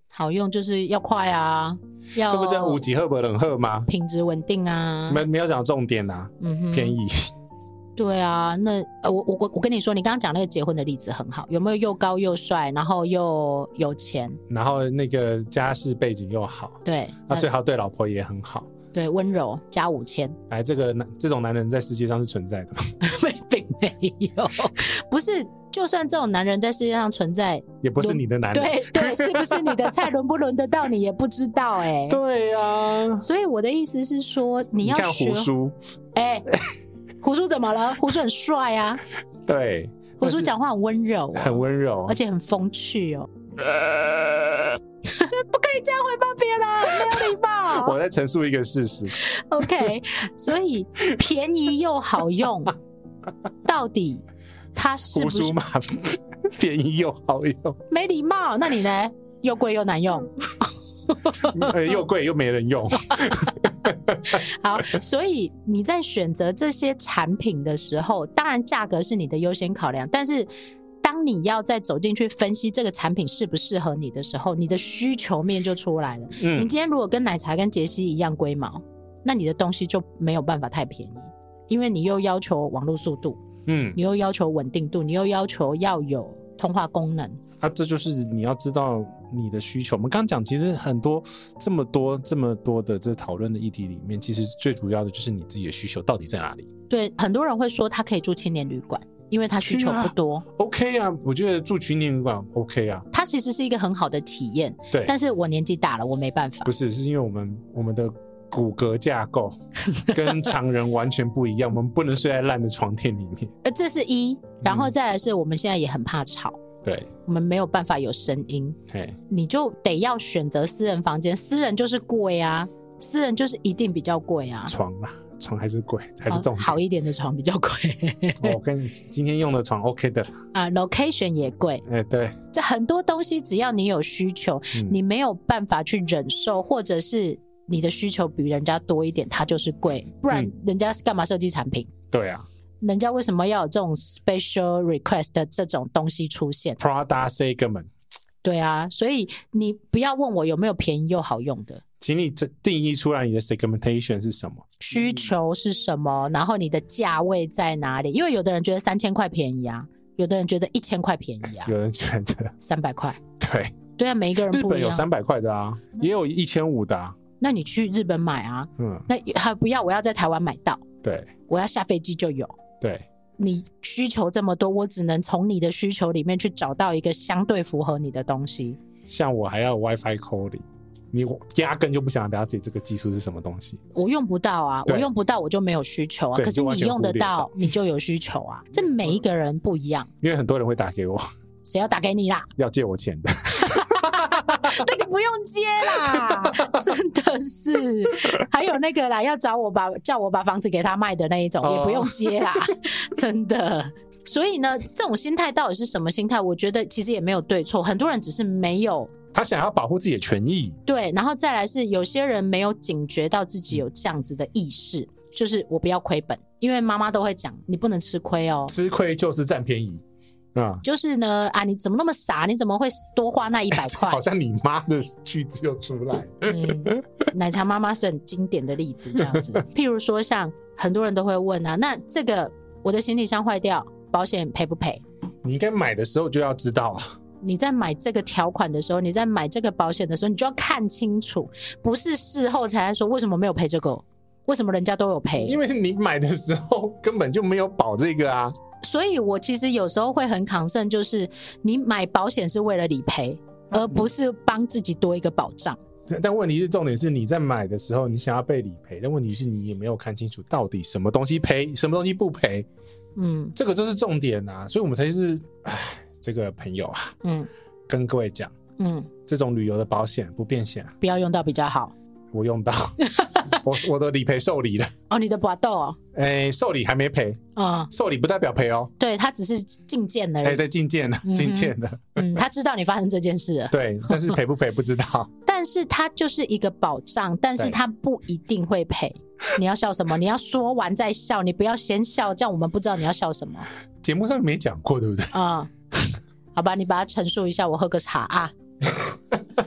好用就是要快啊，要这不叫有几赫不冷赫吗？ 品质稳定啊， 没有讲重点啊，便宜。 对啊，那我跟你说，你刚刚讲那个结婚的例子很好，有没有又高又帅，然后又有钱， 然后那个家世背景又好， 对， 那最好对老婆也很好， 对，温柔加5000。 来，这种男人在世界上是存在的吗？ 并没有，不是。就算这种男人在世界上存在， 也不是你的男人。 对，是不是你的菜，轮不轮得到你也不知道哎。 对啊， 所以我的意思是说，你要学。 你看胡叔， 胡叔怎么了？胡叔很帅啊。 对， 胡叔讲话很温柔， 很温柔， 而且很风趣哦。不可以这样回报别人，没有礼貌。 我在陈述一个事实。 OK， 所以便宜又好用，到底？它是不是胡叔嘛？便宜又好用， 没礼貌。那你呢？又贵又难用， 又贵又没人用。 好，所以你在选择这些产品的时候，当然价格是你的优先考量，但是当你要再走进去分析这个产品适不适合你的时候，你的需求面就出来了。你今天如果跟奶茶跟杰西一样龟毛，那你的东西就没有办法太便宜，因为你又要求网络速度。你又要求稳定度，你又要求要有通话功能， 这就是你要知道你的需求。我们刚刚讲，其实很多这么多的这讨论的议题里面，其实最主要的就是你自己的需求到底在哪里。 对，很多人会说他可以住青年旅馆，因为他需求不多。 OK 啊，我觉得住青年旅馆 OK 啊， 它其实是一个很好的体验。 对， 但是我年纪大了，我没办法。 不是，是因为我们的骨骼架构跟常人完全不一样，我们不能睡在烂的床垫里面。 这是一，然后再来是我们现在也很怕吵， 对， 我们没有办法有声音，你就得要选择私人房间，私人就是贵啊，私人就是一定比较贵啊。 床还是贵，还是重点， 好一点的床比较贵。 我跟今天用的床 OK 的 location 也贵。 对， 这很多东西只要你有需求，你没有办法去忍受，或者是你的需求比人家多一点，它就是贵，不然人家是干嘛设计产品？ 对啊， 人家为什么要有这种 special request 的这种东西出现 ？Product segment。 对啊，所以你不要问我有没有便宜又好用的， 请你定义出来你的 segmentation 是什么， 需求是什么，然后你的价位在哪里？因为有的人觉得3000块便宜啊，有的人觉得1000块便宜啊， 有人觉得 300块。 对啊，每一个人不一样。 日本有300块的啊，也有1500的啊。 那你去日本买啊，那还不要，我要在台湾买到， 对， 我要下飞机就有， 对， 你需求这么多，我只能从你的需求里面去找到一个相对符合你的东西。 像我还要有 WiFi calling， 你压根就不想了解这个技术是什么东西。 我用不到啊，我用不到我就没有需求啊。可是你用得到，你就有需求啊。这每一个人不一样， 因为很多人会打给我， 谁要打给你啦？ 要借我钱的。 那个不用接啦，真的是。还有那个啦，要叫我把房子给他卖的那一种，也不用接啦，真的。所以呢，这种心态到底是什么心态？我觉得其实也没有对错，很多人只是没有， 他想要保护自己的权益。 对，然后再来是有些人没有警觉到自己有这样子的意识，就是我不要亏本，因为妈妈都会讲，你不能吃亏哦， 吃亏就是占便宜。 就是呢你怎么那么傻？你怎么会多花那100块？ 好像你妈的句子又出来。 奶茶妈妈是很经典的例子，这样子。譬如说，像很多人都会问啊，那这个我的行李箱坏掉，保险赔不赔？ 你应该买的时候就要知道啊。 你在买这个条款的时候，你在买这个保险的时候，你就要看清楚，不是事后才说为什么没有赔这个，为什么人家都有赔？ 因为你买的时候根本就没有保这个啊。 所以我其实有时候会很concern，就是你买保险是为了理赔，而不是帮自己多一个保障。 但问题是，重点是你在买的时候你想要被理赔，但问题是你也没有看清楚到底什么东西赔，什么东西不赔。这个就是重点啊。所以我们才是这个朋友啊，跟各位讲，这种旅游的保险不变险， 不要用到比较好。我用到我的理赔受理了。 你的拔豆哦？ 受理还没赔。受理不代表赔哦。 对，他只是进件而已。 对，进件了，进件了。 他知道你发生这件事了。 对，但是赔不赔不知道。 但是它就是一个保障，但是它不一定会赔。你要笑什么？你要说完再笑，你不要先笑，这样我们不知道你要笑什么。 节目上没讲过，对不对？ 好吧，你把它陈述一下，我喝个茶啊。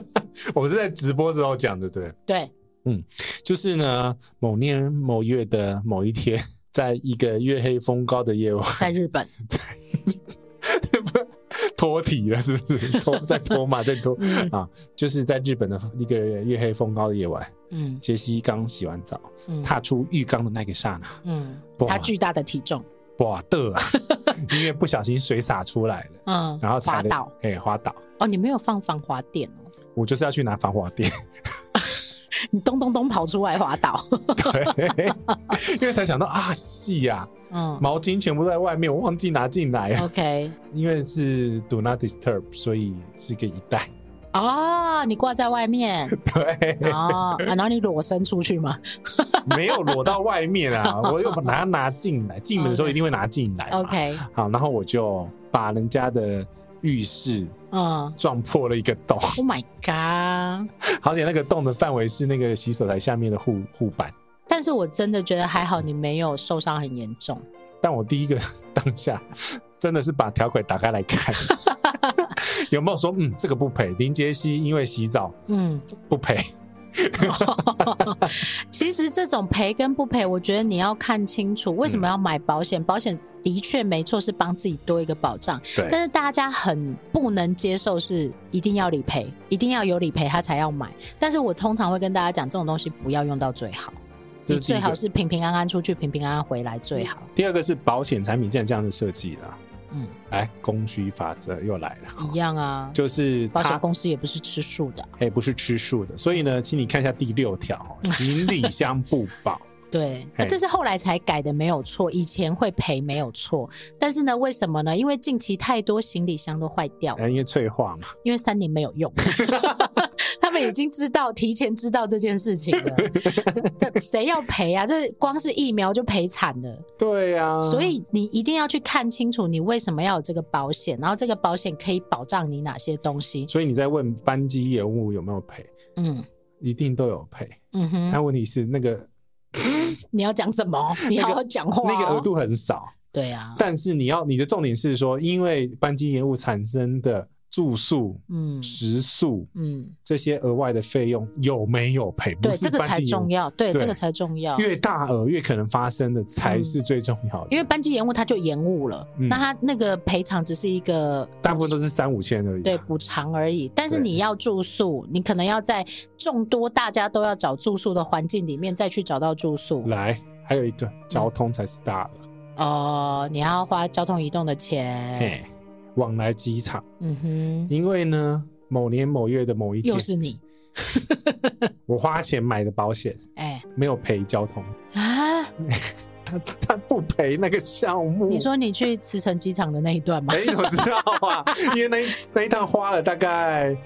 我们是在直播之后讲的，对对， 就是呢，某年某月的某一天，在一个月黑风高的夜晚， 在日本， 脱题了是不是？在脱嘛，在脱啊，就是在日本的一个月黑风高的夜晚，杰西刚洗完澡，踏出浴缸的那个刹那， 他巨大的体重， 哇的啊，因为不小心水洒出来了，然后滑倒， 滑倒。 哦，你没有放防滑垫哦？ 我就是要去拿防滑垫。 你咚咚咚跑出来滑倒， 对，因为才想到啊，是啊，毛巾全部都在外面，我忘记拿进来。 OK， 因为是 Do Not Disturb， 所以是个一袋。 哦，你挂在外面， 对， 然后你裸身出去吗？ 没有裸到外面啊，我又把它拿进来，进门的时候一定会拿进来。 OK， 好，然后我就把人家的浴室撞破了一个洞。 Oh my god！ 好险那个洞的范围是那个洗手台下面的护板。 但是我真的觉得还好你没有受伤很严重。 但我第一个当下真的是把条轨打开来看，有没有说这个不赔？林杰西因为洗澡不赔。 其实这种赔跟不赔，我觉得你要看清楚为什么要买保险。保险的确没错是帮自己多一个保障，但是大家很不能接受是一定要理赔，一定要有理赔他才要买。但是我通常会跟大家讲，这种东西不要用到最好，你最好是平平安安出去，平平安安回来最好。 第二个是保险产品既然这样的设计了，来供需法则又来了， 一样啊， 就是保险公司也不是吃素的， 不是吃素的，所以呢，请你看一下第6条，行李箱不保。 对，这是后来才改的，没有错，以前会赔没有错，但是呢，为什么呢？因为近期太多行李箱都坏掉了， 因为脆化嘛， 因为3年没有用。他们已经提前知道这件事情了，谁要赔啊？这光是疫苗就赔惨了。 对啊， 所以你一定要去看清楚，你为什么要有这个保险，然后这个保险可以保障你哪些东西。 所以你在问班机延误有没有赔？一定都有赔。但问题是那个。 你要讲什么？你好好讲话。 那个额度很少， 对啊。 但是你的重点是说，因为班机延误产生的住宿、食宿，这些额外的费用有没有赔？ 对，这个才重要。对，这个才重要。 越大额越可能发生的才是最重要的。 因为班机延误它就延误了，那它那个赔偿只是一个， 大部分都是3-5千而已。 对，补偿而已。但是你要住宿，你可能要在众多大家都要找住宿的环境里面再去找到住宿。 来，还有一个交通才是大额。你要花交通移动的钱。 往来机场，因为呢，某年某月的某一天， 又是你， 我花钱买的保险，没有赔交通啊，他不赔那个项目。 你说你去慈城机场的那一段吗？ 你怎么知道啊？因为那一趟花了大概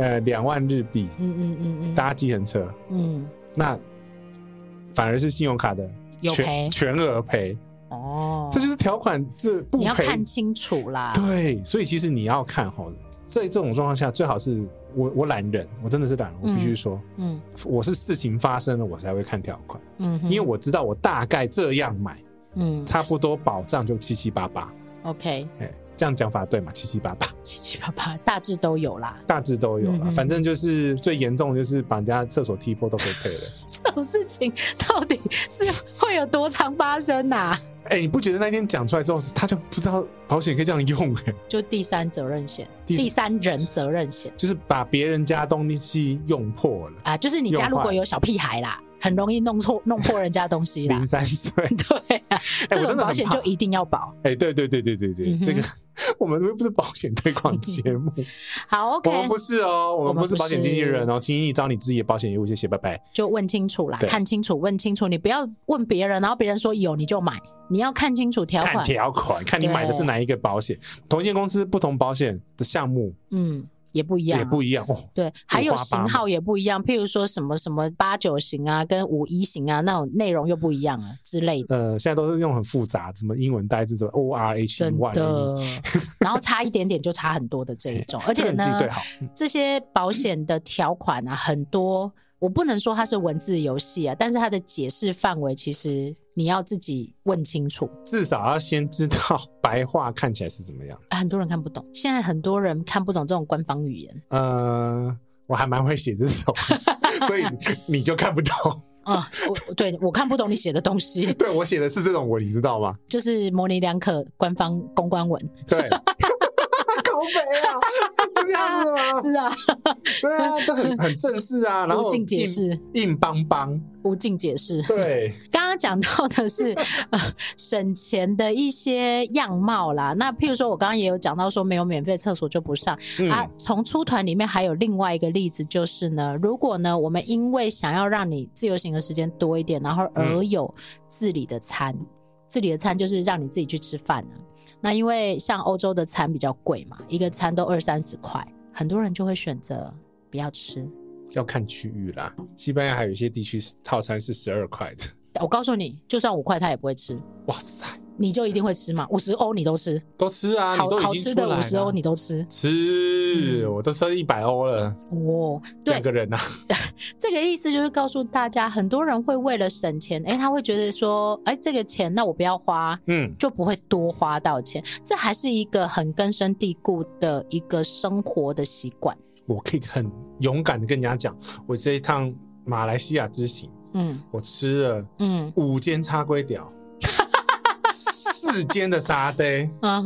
2万日币，搭计程车，那反而是信用卡的有赔， 全额赔。这就是条款，这不赔你要看清楚啦。 对，所以其实你要看在这种状况下，最好是我懒人，我真的是懒人，我必须说，我是事情发生了我才会看条款，因为我知道我大概这样买，差不多保障就7-8-8。 OK， 这样讲法对吗 ？7-8-8，大致都有啦， 反正就是最严重的就是把人家厕所踢破都可以赔了。 这种事情到底是会有多常发生啊？ 你不觉得那天讲出来之后，他就不知道保险可以这样用？ 就第三责任险，第三人责任险， 就是把别人家东西用破了啊， 就是你家如果有小屁孩啦，很容易弄破人家东西啦。 03岁， 对啊，这种保险就一定要保。 对，这个我们不是保险推广节目。 好 ，OK， 我们不是我们不是保险经纪人请你找你自己的保险业务，谢谢，拜拜。 就问清楚啦，看清楚，问清楚，你不要问别人，然后别人说有你就买，你要看清楚条款， 看你买的是哪一个保险，同一间公司不同保险的项目， 也不一样，对，还有型号也不一样，譬如说什么什么89型啊，跟51型啊，那种内容又不一样啊之类的。 现在都是用很复杂，什么英文单字，什么 ORH， 真的，然后差一点点就差很多的这一种，而且呢，这些保险的条款啊，很多。我不能说它是文字游戏啊，但是它的解释范围其实你要自己问清楚， 至少要先知道白话看起来是怎么样。 很多人看不懂，现在很多人看不懂这种官方语言。 我还蛮会写这种，所以你就看不懂。 对，我看不懂你写的东西。 对，我写的是这种文，你知道吗？ 就是模棱两可官方公关文。 对。口北啊，是这样子吗？ 是啊， 对啊，都很正式啊，然后无尽解释， 硬邦邦， 无尽解释。 对， 刚刚讲到的是省钱的一些样貌啦。那譬如说，我刚刚也有讲到说，没有免费厕所就不上啊。从出团里面还有另外一个例子，就是呢，如果呢我们因为想要让你自由行的时间多一点，然后而有自理的餐，自理的餐就是让你自己去吃饭啊。那因为像欧洲的餐比较贵嘛，一个餐都20-30块，很多人就会选择不要吃。 要看区域啦，西班牙还有一些地区套餐是12块的。 我告诉你，就算5块他也不会吃。 哇塞！ 你就一定会吃吗？50欧你都吃？ 都吃啊，你都已经出来了。 好吃的50欧你都吃？ 吃，我都吃100欧了。对，2个人啊。 这个意思就是告诉大家，很多人会为了省钱，他会觉得说，这个钱那我不要花，就不会多花到钱。这还是一个很根深蒂固的一个生活的习惯。 我可以很勇敢的跟人家讲，我这一趟马来西亚之行，我吃了5间叉龟屌。4间的沙爹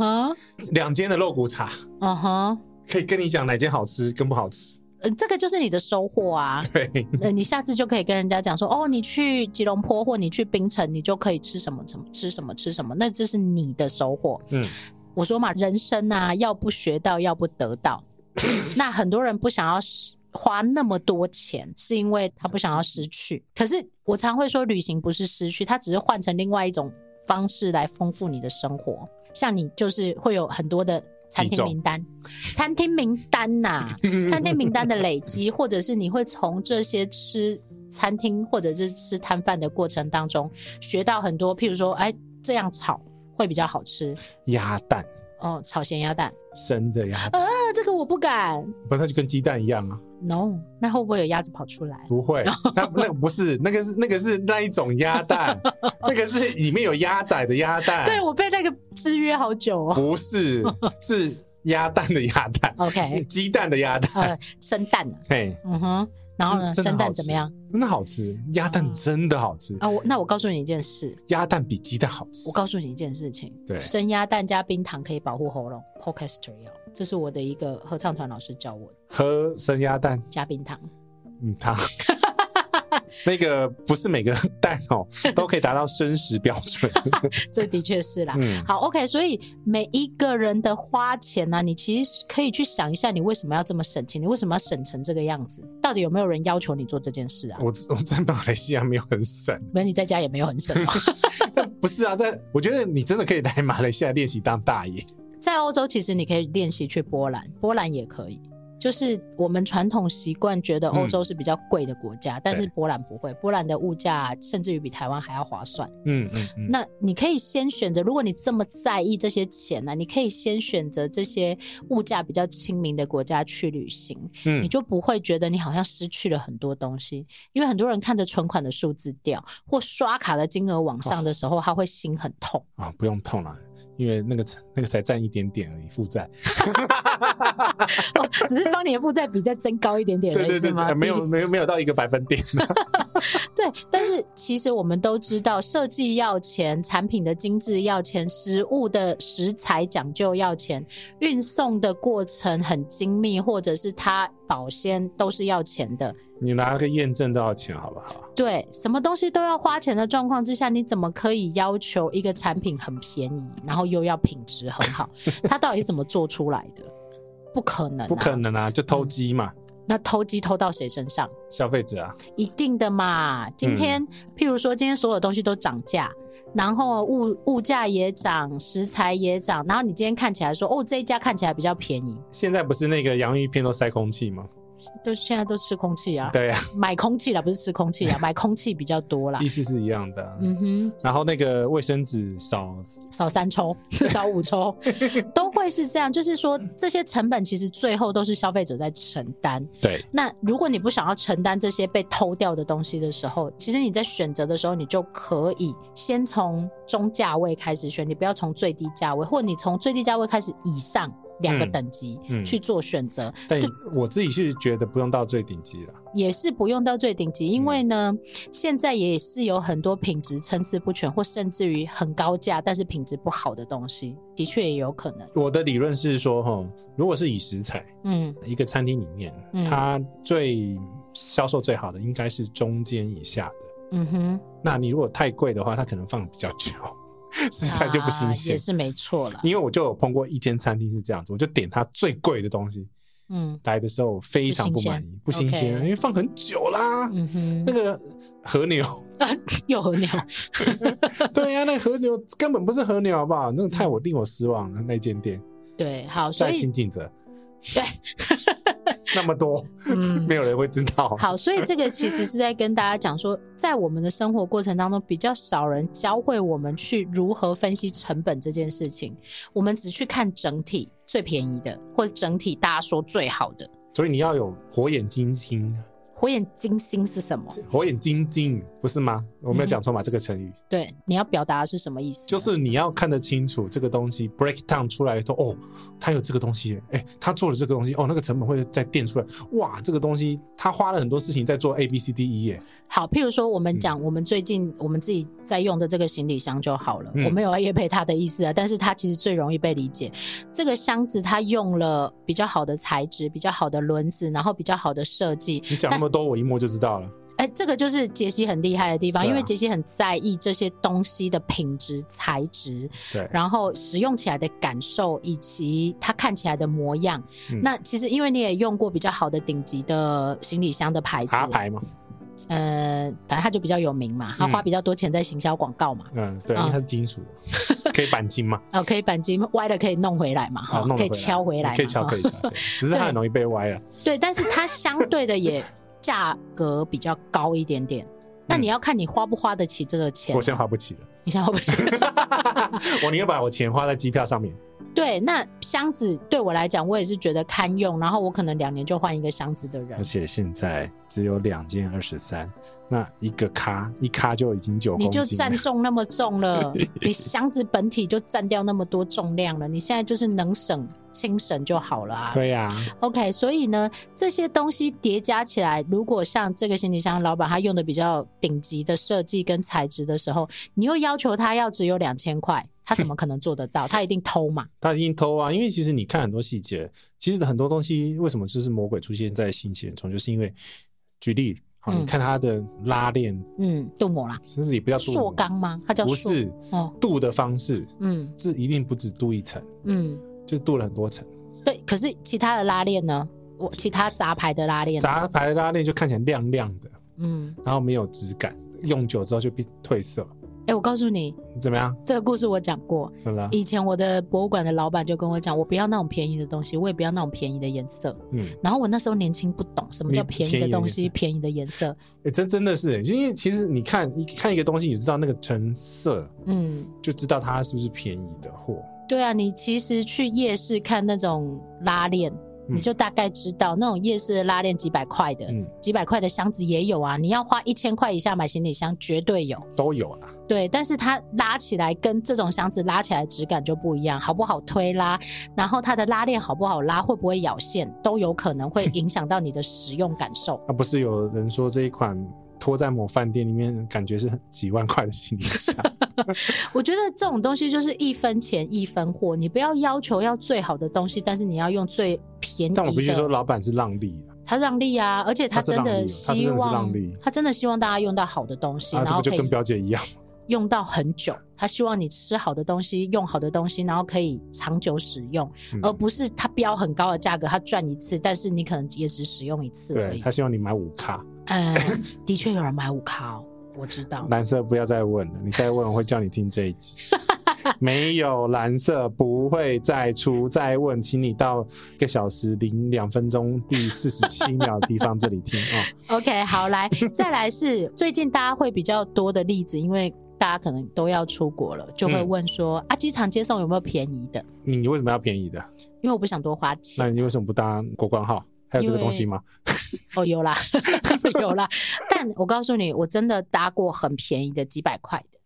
，2间的肉骨茶，可以跟你讲哪间好吃跟不好吃。 这个就是你的收获啊。 对， 你下次就可以跟人家讲说，你去吉隆坡或你去槟城，你就可以吃什么吃什么吃什么，那这是你的收获。我说嘛，人生啊，要不学到，要不得到。那很多人不想要花那么多钱，是因为他不想要失去。可是我常会说，旅行不是失去，它只是换成另外一种方式来丰富你的生活。像你就是会有很多的餐厅名单餐厅名单的累积，或者是你会从这些吃餐厅或者是吃摊贩的过程当中学到很多，譬如说这样炒会比较好吃。 鸭蛋炒咸鸭蛋， 生的鸭蛋这个我不敢。 不，它就跟鸡蛋一样啊。 No， 那会不会有鸭子跑出来？ 不会，那个不是，那个是那一种鸭蛋，那个是里面有鸭仔的鸭蛋。 对，我被那个制约好久哦。 不是，是鸭蛋的鸭蛋。 OK， 鸡蛋的鸭蛋，生蛋。 嘿， 然后呢？生蛋怎么样？ 真的好吃，鸭蛋真的好吃那我告诉你一件事， 鸭蛋比鸡蛋好吃。 我告诉你一件事情， 对， 生鸭蛋加冰糖可以保护喉咙 ，Podcaster 药，这是我的一个合唱团老师教我的。 喝生鸭蛋加冰糖， 糖。那个不是每个蛋都可以达到生食标准。 这的确是啦。好 OK， 所以每一个人的花钱呢，你其实可以去想一下，你为什么要这么省钱？你为什么要省成这个样子？到底有没有人要求你做这件事啊？ 我在马来西亚没有很省， 没有，你在家也没有很省吗？ 不是啊，我觉得你真的可以来马来西亚练习当大爷。 在欧洲其实你可以练习去波兰也可以。就是我们传统习惯觉得欧洲是比较贵的国家，但是波兰不会，波兰的物价甚至于比台湾还要划算。那你可以先选择，如果你这么在意这些钱呢，你可以先选择这些物价比较亲民的国家去旅行，你就不会觉得你好像失去了很多东西。因为很多人看着存款的数字掉或刷卡的金额往上的时候，他会心很痛啊。不用痛了，因为那个才占一点点而已，负债。 只是帮你的负债比再增高一点点而已，是吗？ 没有到1个百分点。 对，但是其实我们都知道，设计要钱，产品的精致要钱，食物的食材讲究要钱，运送的过程很精密，或者是它保鲜都是要钱的。 你拿个验证都要钱，好不好？ 对，什么东西都要花钱的状况之下，你怎么可以要求一个产品很便宜，然后又要品质很好？它到底是怎么做出来的？不可能， 不可能啊，就偷鸡嘛。 那偷鸡偷到谁身上？ 消费者啊， 一定的嘛。今天譬如说今天所有东西都涨价，然后物价也涨，食材也涨，然后你今天看起来说这一家看起来比较便宜。 现在不是那个洋芋片都塞空气吗？ 就现在都吃空气啊。 对啊， 买空气啦，不是吃空气啦，买空气比较多啦。 意思是一样的。然后那个卫生纸少 3抽，少5抽，都会是这样。就是说这些成本其实最后都是消费者在承担。 对。 那如果你不想要承担这些被偷掉的东西的时候，其实你在选择的时候，你就可以先从中价位开始选，你不要从最低价位，或你从最低价位开始以上 2个等级去做选择。 但我自己是觉得不用到最顶级了， 也是不用到最顶级，因为呢，现在也是有很多品质参差不全，或甚至于很高价但是品质不好的东西，的确也有可能。 我的理论是说，如果是以食材，一个餐厅里面，它最销售最好的应该是中间以下的。那你如果太贵的话，它可能放比较久，食材就不新鲜， 也是没错啦。 因为我就有碰过一间餐厅是这样子，我就点它最贵的东西，来的时候非常不满意，不新鲜，因为放很久啦。那个和牛又和牛对呀，那个和牛根本不是和牛，好不好？那个令我失望了，那间店。 对，好，所以在清景泽， 对那么多，没有人会知道。 好，所以这个其实是在跟大家讲说，在我们的生活过程当中，比较少人教会我们去如何分析成本这件事情。我们只去看整体最便宜的，或者整体大家说最好的。 所以你要有火眼金睛。 火眼金睛是什么？ 火眼金睛不是吗？我没有讲错吧？这个成语。 对，你要表达的是什么意思？ 就是你要看得清楚这个东西 break down 出来说，哦，他有这个东西，他做了这个东西，哦，那个成本会再垫出来，哇，这个东西他花了很多事情在做 ABCDE 耶。 好，譬如说我们讲我们最近我们自己在用的这个行李箱就好了，我没有要业配它的意思啊，但是它其实最容易被理解。这个箱子它用了比较好的材质，比较好的轮子，然后比较好的设计。 你讲那么多，我一摸就知道了。 这个就是杰西很厉害的地方，因为杰西很在意这些东西的品质、材质，对，然后使用起来的感受以及它看起来的模样。那其实因为你也用过比较好的顶级的行李箱的牌子， 茶牌嘛， 反正它就比较有名嘛，它花比较多钱在行销广告嘛。 对，因为它是金属的，可以钣金嘛。 可以钣金，歪了可以弄回来嘛，可以敲回来嘛， 可以敲，只是它很容易被歪了。 对，但是它相对的也价格比较高一点点，那你要看你花不花得起这个钱。 我现在花不起了。 你现在花不起我宁愿把我钱花在机票上面。 对，那箱子对我来讲，我也是觉得堪用，然后我可能2年就换一个箱子的人。 而且现在只有2件23，那一咖就已经9公斤了， 你就占重那么重了，你箱子本体就占掉那么多重量了，你现在就是能省轻省就好了啊。 对呀。 OK， 所以呢，这些东西叠加起来，如果像这个行李箱老板他用的比较顶级的设计跟材质的时候，你又要求他要只有2000块，他怎么可能做得到？他一定偷嘛。 他一定偷啊，因为其实你看很多细节，其实很多东西为什么就是魔鬼出现在新鲜中，就是因为举例。你看它的拉链， 镀膜啦， 甚至也不叫镀膜， 塑钢吗？它叫不是镀的方式，是一定不止镀一层，就是镀了很多层。 对，可是其他的拉链呢？其他杂牌的拉链， 杂牌的拉链就看起来亮亮的，然后没有质感，用久之后就变褪色。 我告诉你怎么样？ 这个故事我讲过。 怎么了？ 以前我的博物馆的老板就跟我讲，我不要那种便宜的东西，我也不要那种便宜的颜色。然后我那时候年轻不懂什么叫便宜的东西、便宜的颜色。 真的是，因为其实你看一个东西，你知道那个成色，就知道它是不是便宜的货。对啊，你其实去夜市看那种拉链。你就大概知道那种夜市的拉链几百块的，几百块的箱子也有啊。你要花1000块以下买行李箱，绝对有， 都有啊。 对，但是它拉起来跟这种箱子拉起来质感就不一样，好不好推拉，然后它的拉链好不好拉，会不会咬线，都有可能会影响到你的使用感受。 不是有人说这一款拖在某饭店里面，感觉是几万块的行李箱。 我觉得这种东西就是1分钱1分货，你不要要求要最好的东西，但是你要用最便宜的。 但我必须说，老板是让利的。 他让利啊，而且他真的希望，他真的希望大家用到好的东西，然后这不就跟表姐一样， 用到很久。他希望你吃好的东西，用好的东西，然后可以长久使用，而不是他标很高的价格，他赚一次，但是你可能也只使用一次而已。 对，他希望你买5卡。 的确有人买5卡哦，我知道。 蓝色不要再问了，你再问我会叫你听这一集。没有蓝色不会再出，再问请你到1个小时02分钟第47秒的地方这里听 OK， 好，来再来是最近大家会比较多的例子，因为大家可能都要出国了，就会问说机场接送有没有便宜的？ 你为什么要便宜的？ 因为我不想多花钱。 那你为什么不搭国光号？还有这个东西吗？ 有啦有啦，但我告诉你，我真的搭过很便宜的几百块的，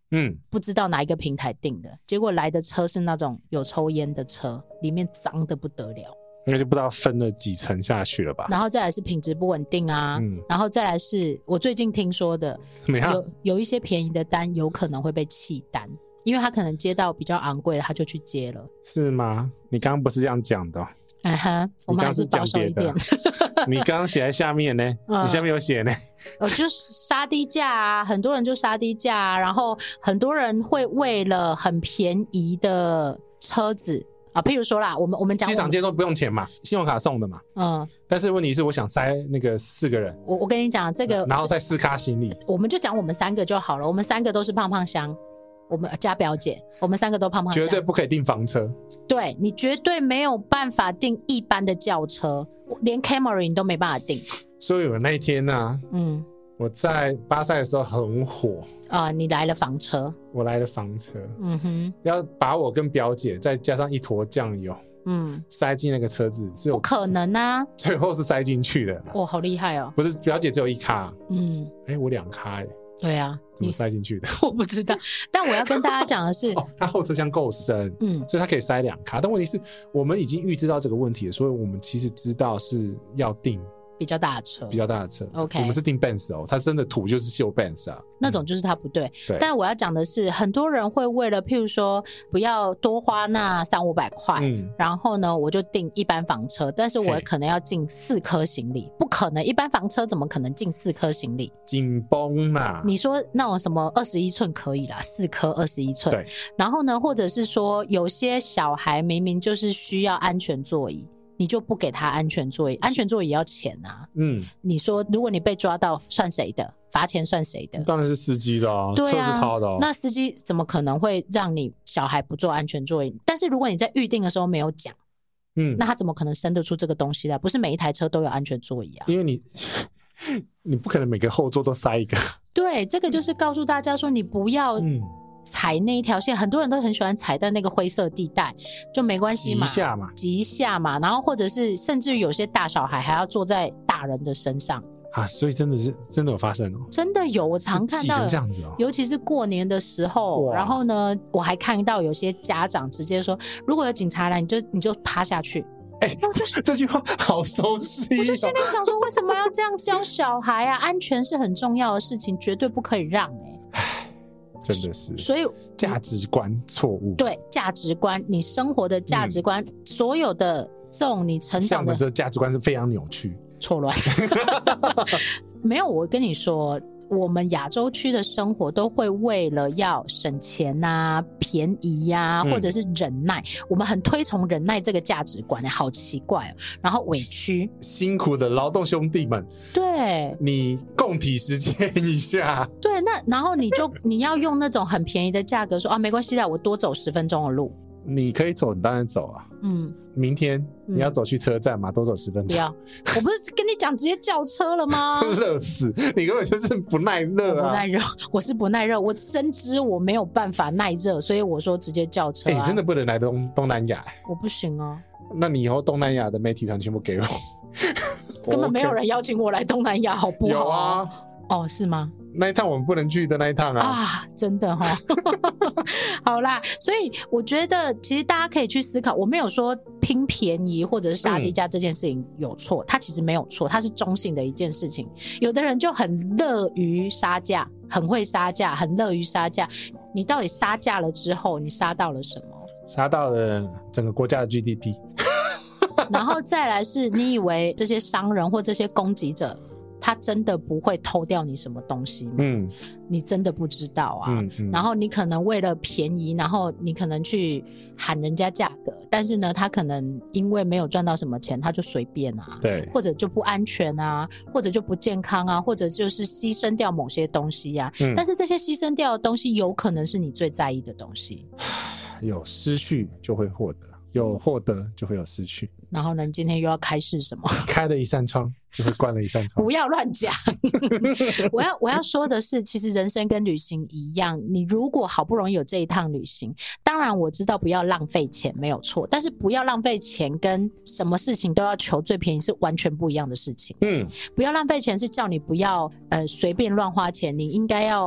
不知道哪一个平台订的，结果来的车是那种有抽烟的车，里面脏的不得了， 那就不知道分了几层下去了吧。 然后再来是品质不稳定啊，然后再来是我最近听说的， 怎么样？ 有一些便宜的单有可能会被弃单，因为他可能接到比较昂贵的，他就去接了。 是吗？你刚刚不是这样讲的？ 我们还是保守一点。 你刚刚写在下面呢，你下面有写呢。 就是杀低价啊，很多人就杀低价啊，然后很多人会为了很便宜的车子啊，譬如说啦，我们讲机场接送不用钱嘛，信用卡送的嘛。但是问题是我想塞那个4个人， 我跟你讲这个， 然后塞4卡行李， 我们就讲我们3个就好了，我们3个都是胖胖箱。我们加表姐，我们3个都胖胖箱， 绝对不可以订房车。 对，你绝对没有办法订一般的轿车，连 Camry 你都没办法订。 所以我那一天啊，我在巴塞的时候很火啊，你来了房车， 我来了房车，要把我跟表姐再加上一坨酱油，塞进那个车子是不可能啊， 最后是塞进去的。 哇，好厉害哦！ 不是表姐只有1卡，我2卡对啊， 怎么塞进去的？ 我不知道，但我要跟大家讲的是， 它后车厢够深，所以它可以塞2卡。但问题是我们已经预知到这个问题了，所以我们其实知道是要订比较大的车， OK， 我们是订 Benz 哦，它真的土就是秀 Benz 啊， 那种就是它不对。但我要讲的是，很多人会为了譬如说不要多花那300-500块，然后呢我就订一般房车，但是我可能要进4颗行李，不可能，一般房车怎么可能进4颗行李？ 紧绷啦！ 你说那种什么21寸可以啦，4颗21寸，对。然后呢，或者是说有些小孩明明就是需要安全座椅，你就不给他安全座椅，安全座椅也要钱啊。你说如果你被抓到算谁的？罚钱算谁的？ 当然是司机的啊，车是他的。 那司机怎么可能会让你小孩不坐安全座椅？但是如果你在预定的时候没有讲，那他怎么可能生得出这个东西来？不是每一台车都有安全座椅啊， 因为你不可能每个后座都塞一个。 对，这个就是告诉大家说，你不要踩那一条线，很多人都很喜欢踩在那个灰色地带，就没关系嘛，挤一下嘛，然后或者是甚至于有些大小孩还要坐在大人的身上啊，所以真的有发生哦， 真的有，我常看到这样子哦， 尤其是过年的时候，然后呢，我还看到有些家长直接说，如果有警察来，你就趴下去。 这句话好熟悉我就心里想说，为什么要这样教小孩啊？安全是很重要的事情，绝对不可以让真的是， 所以价值观错误。 对，价值观，你生活的价值观，所有的这种你成长的， 像我们这价值观是非常扭曲、 错乱。没有，我跟你说，我们亚洲区的生活都会为了要省钱啊、便宜啊，或者是忍耐，我们很推崇忍耐这个价值观，好奇怪哦。然后委屈， 辛苦的劳动兄弟们， 对， 你共体时间一下。 对，那然后你要用那种很便宜的价格说啊，没关系啦，我多走10分钟的路。 你可以走，你当然走啊。明天你要走去车站嘛，多走10分钟。 不要，我不是跟你讲直接叫车了吗？ 热死，你根本就是不耐热啊！ 不耐热，我是不耐热，我深知我没有办法耐热，所以我说直接叫车。 你真的不能来东南亚？ 我不行啊。 那你以后东南亚的媒体团全部给我。 根本没有人邀请我来东南亚，好不好？ 有啊。 哦，是吗？ 那一趟我们不能去的那一趟啊！ 啊，真的齁。好啦，所以我觉得其实大家可以去思考，我没有说拼便宜或者是杀低价这件事情有错，它其实没有错，它是中性的一件事情。有的人就很乐于杀价，很会杀价，很乐于杀价。你到底杀价了之后，你杀到了什么？ 杀到了整个国家的 GDP。 然后再来是你以为这些商人或这些攻击者，他真的不会偷掉你什么东西吗？你真的不知道啊。然后你可能为了便宜，然后你可能去喊人家价格，但是呢，他可能因为没有赚到什么钱，他就随便啊， 对， 或者就不安全啊，或者就不健康啊，或者就是牺牲掉某些东西啊。但是这些牺牲掉的东西，有可能是你最在意的东西。 有失去就会获得，有获得就会有失去。 然后呢，你今天又要开示什么？ 开了一扇窗就会关了一扇窗。 不要乱讲。我要说的是，其实人生跟旅行一样，你如果好不容易有这一趟旅行，当然我知道不要浪费钱没有错，但是不要浪费钱跟什么事情都要求最便宜是完全不一样的事情。不要浪费钱是叫你不要随便乱花钱，你应该要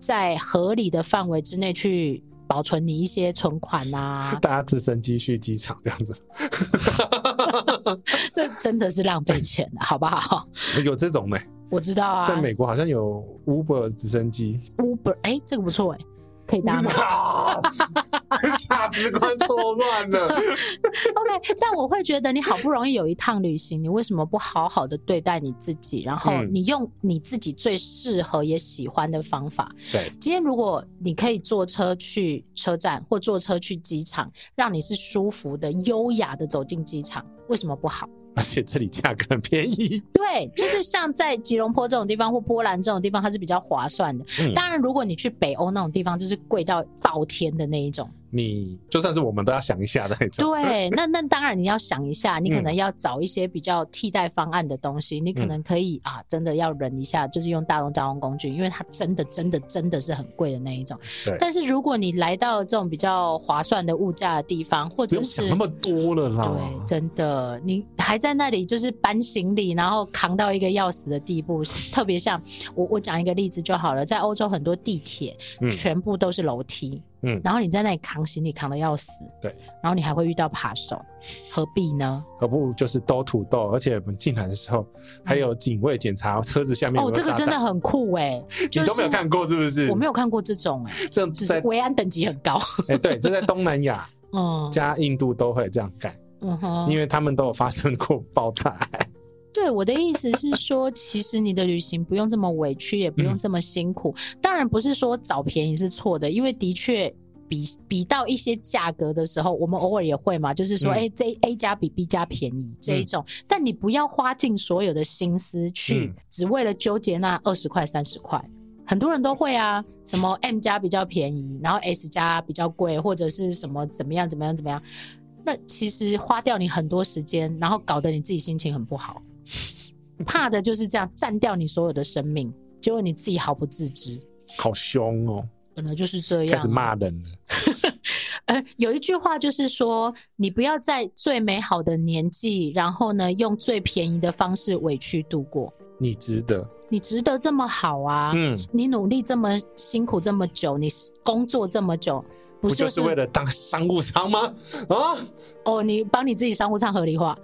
在合理的范围之内去保存你一些存款啊， 大家自身积蓄机场这样子这真的是浪费钱的好不好？ 有这种我知道啊， 在美国好像有 Uber 直升机 Uber， 这个不错可以搭吗？ 价值观错乱了 OK， 但我会觉得你好不容易有一趟旅行，你为什么不好好的对待你自己，然后你用你自己最适合也喜欢的方法。 对， 今天如果你可以坐车去车站或坐车去机场，让你是舒服的优雅的走进机场，为什么不好？ 而且这里价格很便宜。 对，就是像在吉隆坡这种地方或波兰这种地方，它是比较划算的。当然如果你去北欧那种地方，就是贵到爆天的那一种， 你就算是我们都要想一下的那种。 对，那当然你要想一下，你可能要找一些比较替代方案的东西，你可能可以真的要忍一下，就是用大众交通工具，因为它真的是很贵的那一种。 对， 但是如果你来到这种比较划算的物价的地方，或者是不用想那么多了啦。 对，真的，你还在那里就是搬行李，然后扛到一个要死的地步。特别像我讲一个例子就好了，在欧洲很多地铁全部都是楼梯。然后你在那里扛行李扛得要死， 对， 然后你还会遇到扒手，何必呢？ 何不就是都土豆？而且我们进来的时候还有警卫检查车子下面有没有炸弹。 这个真的很酷你都没有看过是不是？ 我没有看过这种这就是维安等级很高对，这在东南亚加印度都会这样干，因为他们都有发生过爆炸案。 对，我的意思是说，其实你的旅行不用这么委屈，也不用这么辛苦。当然不是说找便宜是错的，因为的确比到一些价格的时候，我们偶尔也会嘛，就是说，这 A 家比 B 家便宜这一种。但你不要花尽所有的心思去，只为了纠结那20块30块。很多人都会啊，什么 M 家比较便宜，然后 S 家比较贵，或者是什么怎么样。那其实花掉你很多时间，然后搞得你自己心情很不好。怕的就是这样占掉你所有的生命，结果你自己毫不自知。 好凶哦， 本来就是这样， 开始骂人了有一句话就是说，你不要在最美好的年纪，然后呢用最便宜的方式委屈度过。 你值得这么好啊，你努力这么辛苦这么久，你工作这么久， 不就是为了当商务舱吗？ 你帮你自己商务舱合理化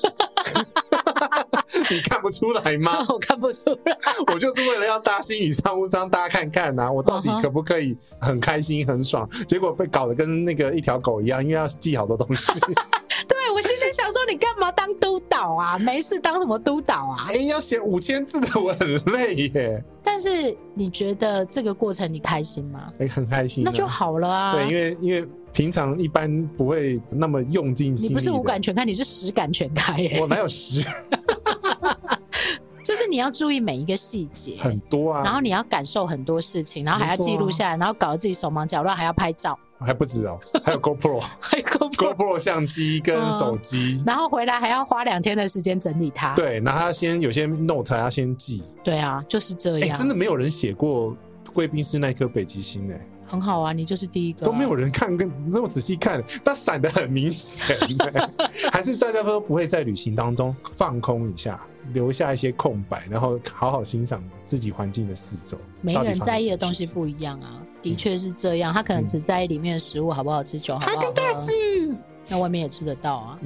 你看不出来吗？ 我看不出来我就是为了要搭星宇商务舱大家看看啊，我到底可不可以很开心很爽，结果被搞得跟那个一条狗一样，因为要记好多东西对，我现在想说你干嘛当督导啊，没事当什么督导啊， 要写5000字的我很累耶。 但是你觉得这个过程你开心吗？ 很开心那就好了啊。 对，因为平常一般不会那么用尽心力。 你不是无感全开，你是实感全开耶。 我哪有实就是你要注意每一个细节， 很多啊， 然后你要感受很多事情，然后还要记录下来，然后搞得自己手忙脚乱，还要拍照， 还不止还有 GoPro 还有 GoPro 相机跟手机， 然后回来还要花2天的时间整理它。 对，然后他有些 note 还要先记。 对啊，就是这样。 真的没有人写过贵宾室那颗北极星很好啊，你就是第一个都没有人看跟那么仔细看，它闪得很明显还是大家都不会在旅行当中放空一下，留下一些空白，然后好好欣赏自己环境的四周。 每个人在意的东西不一样啊，的确是这样。他可能只在意里面的食物好不好吃，酒好不好喝， 跟大字那外面也吃得到啊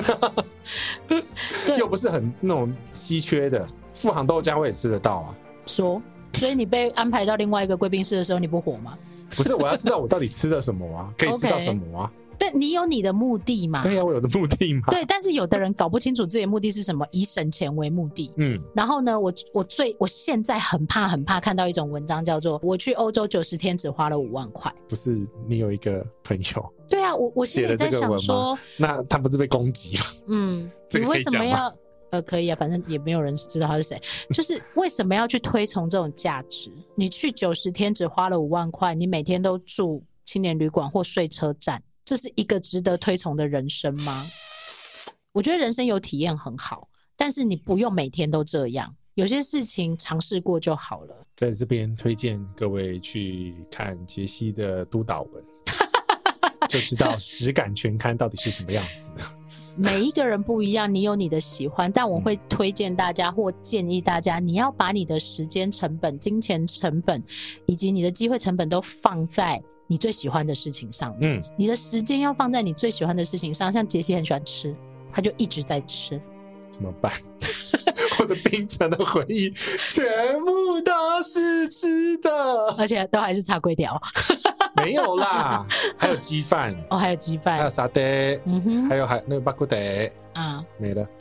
又不是很那种稀缺的，富航豆浆我也吃得到啊。 所以你被安排到另外一个贵宾室的时候，你不火吗？ 不是，我要知道我到底吃了什么啊，可以吃到什么啊？ 但你有你的目的嘛？ 对啊，我有的目的嘛。 对，但是有的人搞不清楚自己的目的是什么，以省钱为目的。然后呢，我现在很怕看到一种文章，叫做我去欧洲90天只花了5万块。 不是你有一个朋友？ 对啊，我心里在想说， 那他不是被攻击吗？ 你为什么要？可以啊，反正也没有人知道他是谁。就是为什么要去推崇这种价值？你去90天只花了5万块，你每天都住青年旅馆或睡车站，这是一个值得推崇的人生吗？我觉得人生有体验很好，但是你不用每天都这样，有些事情尝试过就好了。 在这边推荐各位去看杰西的督导文就知道实感全刊到底是怎么样子每一个人不一样，你有你的喜欢，但我会推荐大家或建议大家，你要把你的时间成本、金钱成本以及你的机会成本都放在你最喜欢的事情上面。你的时间要放在你最喜欢的事情上。像杰西很喜欢吃，他就一直在吃， 怎么办？我的槟城的回忆全部都是吃的， 而且都还是茶粿条。 没有啦，还有鸡饭哦，还有鸡饭， 还有沙爹，还有那个巴古德啊，没了。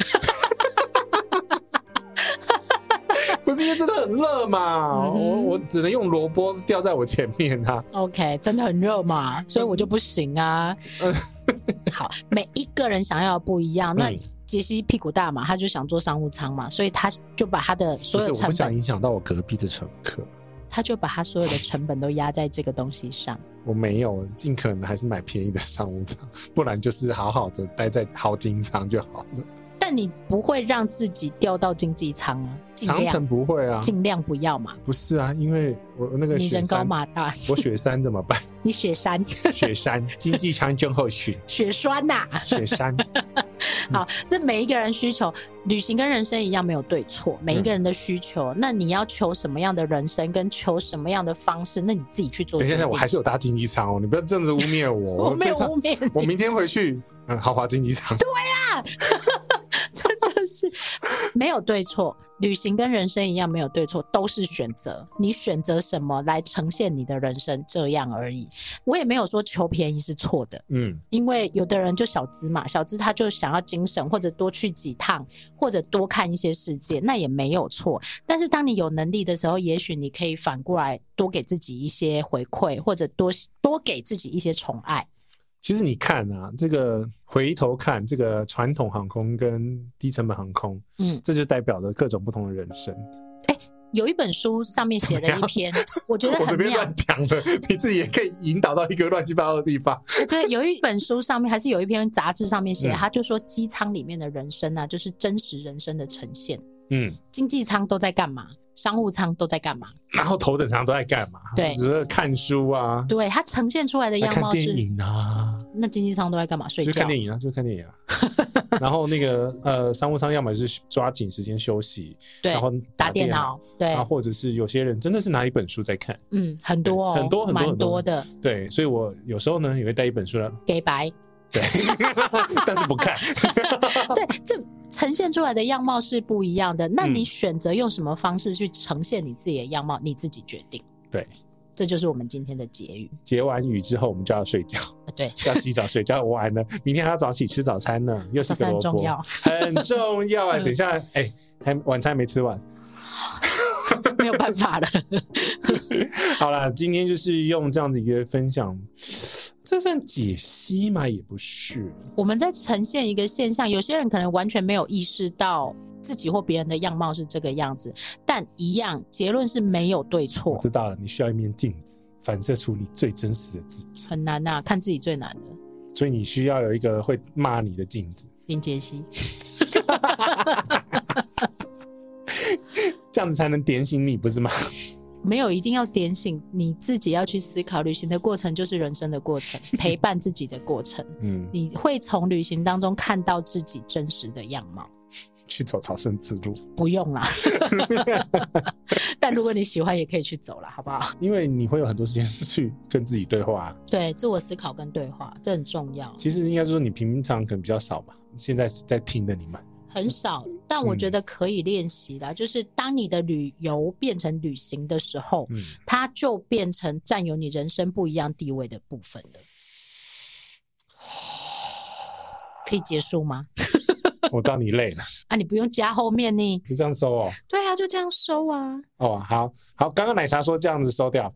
不是因为真的很热嘛，我只能用萝卜吊在我前面啊。 OK， 真的很热嘛，所以我就不行啊。好，每一个人想要的不一样。那杰西屁股大嘛，他就想做商务舱嘛，所以他就把他的所有成本， 我不想影响到我隔壁的乘客， 他就把他所有的成本都压在这个东西上。 我没有，尽可能还是买便宜的商务舱，不然就是好好的待在豪金舱就好了。 但你不会让自己掉到经济舱啊？ 长程不会啊， 尽量不要嘛。 不是啊，因为我那个你人高马大， 我雪山怎么办？ 你雪山， 雪山经济舱症候群， 雪栓呐， 雪山。 好，这每一个人需求，旅行跟人生一样没有对错，每一个人的需求，那你要求什么样的人生，跟求什么样的方式，那你自己去做决定。 等一下，我还是有搭经济舱哦，你不要这样子污蔑我。 我没有污蔑你， 我明天回去，豪华经济舱。 对啊。真的是没有对错，旅行跟人生一样没有对错，都是选择。你选择什么来呈现你的人生，这样而已。我也没有说求便宜是错的，因为有的人就小资嘛，小资他就想要精神，或者多去几趟，或者多看一些世界，那也没有错。但是当你有能力的时候，也许你可以反过来多给自己一些回馈，或者多给自己一些宠爱。 其实你看啊，这个回头看这个传统航空跟低成本航空，这就代表了各种不同的人生。 有一本书上面写了一篇，我觉得很妙。我这边乱讲了，你自己也可以引导到一个乱七八糟的地方。 对，有一本书上面还是有一篇杂志上面写，他就说机舱里面的人生啊，就是真实人生的呈现。经济舱都在干嘛？商务舱都在干嘛？ 然后头等舱都在干嘛？ 对， 只是看书啊。 对，它呈现出来的样貌是看电影啊。 那经济舱都在干嘛？睡觉。 就看电影啊，就看电影啊。然后那个商务舱要么就是抓紧时间休息， 对， 然后打电脑，对， 然后或者是有些人真的是拿一本书在看， 很多很多蛮多的。 对，所以我有时候呢也会带一本书来给白。 对，但是不看。 对，这呈现出来的样貌是不一样的。那你选择用什么方式去呈现你自己的样貌，你自己决定。 对， 这就是我们今天的结语。 结完语之后，我们就要睡觉。 对， 要洗澡睡觉完了，明天还要早起吃早餐呢，又是个萝卜， 很重要， 很重要哎。等一下，还晚餐没吃完。 没有办法了。 好啦，今天就是用这样子一个分享。这算解析吗？也不是。 我们在呈现一个现象，有些人可能完全没有意识到自己或别人的样貌是这个样子，但一样，结论是没有对错。 我知道了，你需要一面镜子，反射出你最真实的自己。 很难啊，看自己最难的。 所以你需要有一个会骂你的镜子。 林杰西。 这样子才能点醒你，不是吗？ 没有一定要点醒，你自己要去思考。旅行的过程就是人生的过程，陪伴自己的过程。你会从旅行当中看到自己真实的样貌。 去走朝圣之路？ 不用啦。但如果你喜欢，也可以去走了，好不好？ 因为你会有很多时间是去跟自己对话。 对，自我思考跟对话，这很重要。 其实应该说你平常可能比较少吧，现在在听的你们很少，但我觉得可以练习啦。就是当你的旅游变成旅行的时候，它就变成占有你人生不一样地位的部分了。可以结束吗？ 我知道你累了啊，你不用加后面呢， 就这样收哦。 对啊，就这样收啊。 哦，好，刚刚奶茶说这样子收掉。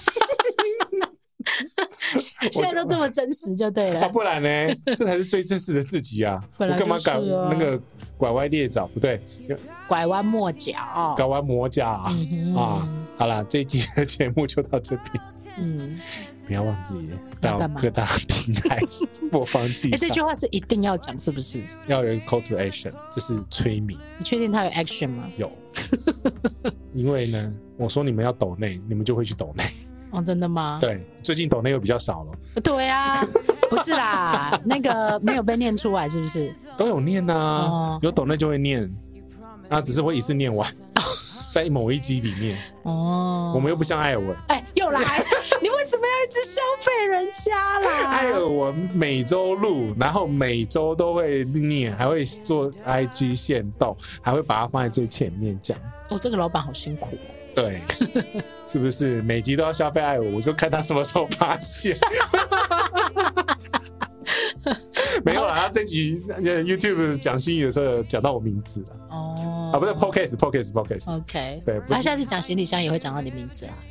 现在都这么真实就对了。 不然呢？这才是最真实的自己啊！我干嘛搞那个拐弯裂枣？不对， 拐弯抹角。 拐弯抹角啊！好啦，这一集的节目就到这边。不要忘记到各大平台播放器上。 这句话是一定要讲，是不是？ 要有一个 call to action， 这是催眠。 你确定它有 action 吗？ 有。因为呢，我说你们要抖内，你们就会去抖内。 哦，真的吗？ 对，最近抖内又比较少了。 对啊。 不是啦，那个没有被念出来是不是？ 都有念啊，有抖内就会念，只是我一次念完，在某一集里面。我们又不像艾尔文， 又来，你为什么要一直消费人家啦？ 艾尔文每周录，然后每周都会念，还会做 IG 限动，还会把它放在最前面讲。 这个老板好辛苦。 对，是不是每集都要消费艾尔文？我就看他什么时候发现。没有啦，他这集 YouTube 讲新语的时候讲到我名字了。不是 Podcast。OK， 对， 他下次讲行李箱也会讲到你名字啊。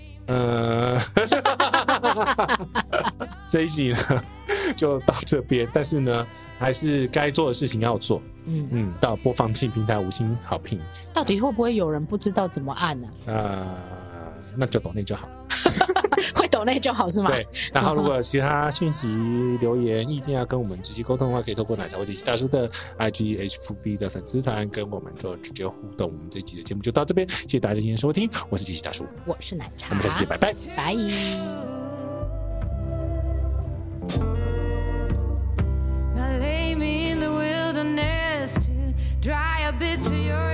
这一集呢就到这边，但是呢，还是该做的事情要做。到播放器平台5星好评。 到底会不会有人不知道怎么按呢？ 那就抖内就好。 会抖内就好是吗？ 对。然后如果有其他讯息、留言、意见要跟我们直接沟通的话，可以透过奶茶或者大叔的 IGHFB 的粉丝团跟我们做直接互动。我们这集的节目就到这边，谢谢大家今天收听，我是杰西大叔， 我是奶茶， 我们下次见，拜拜， 拜。Dry a bit to your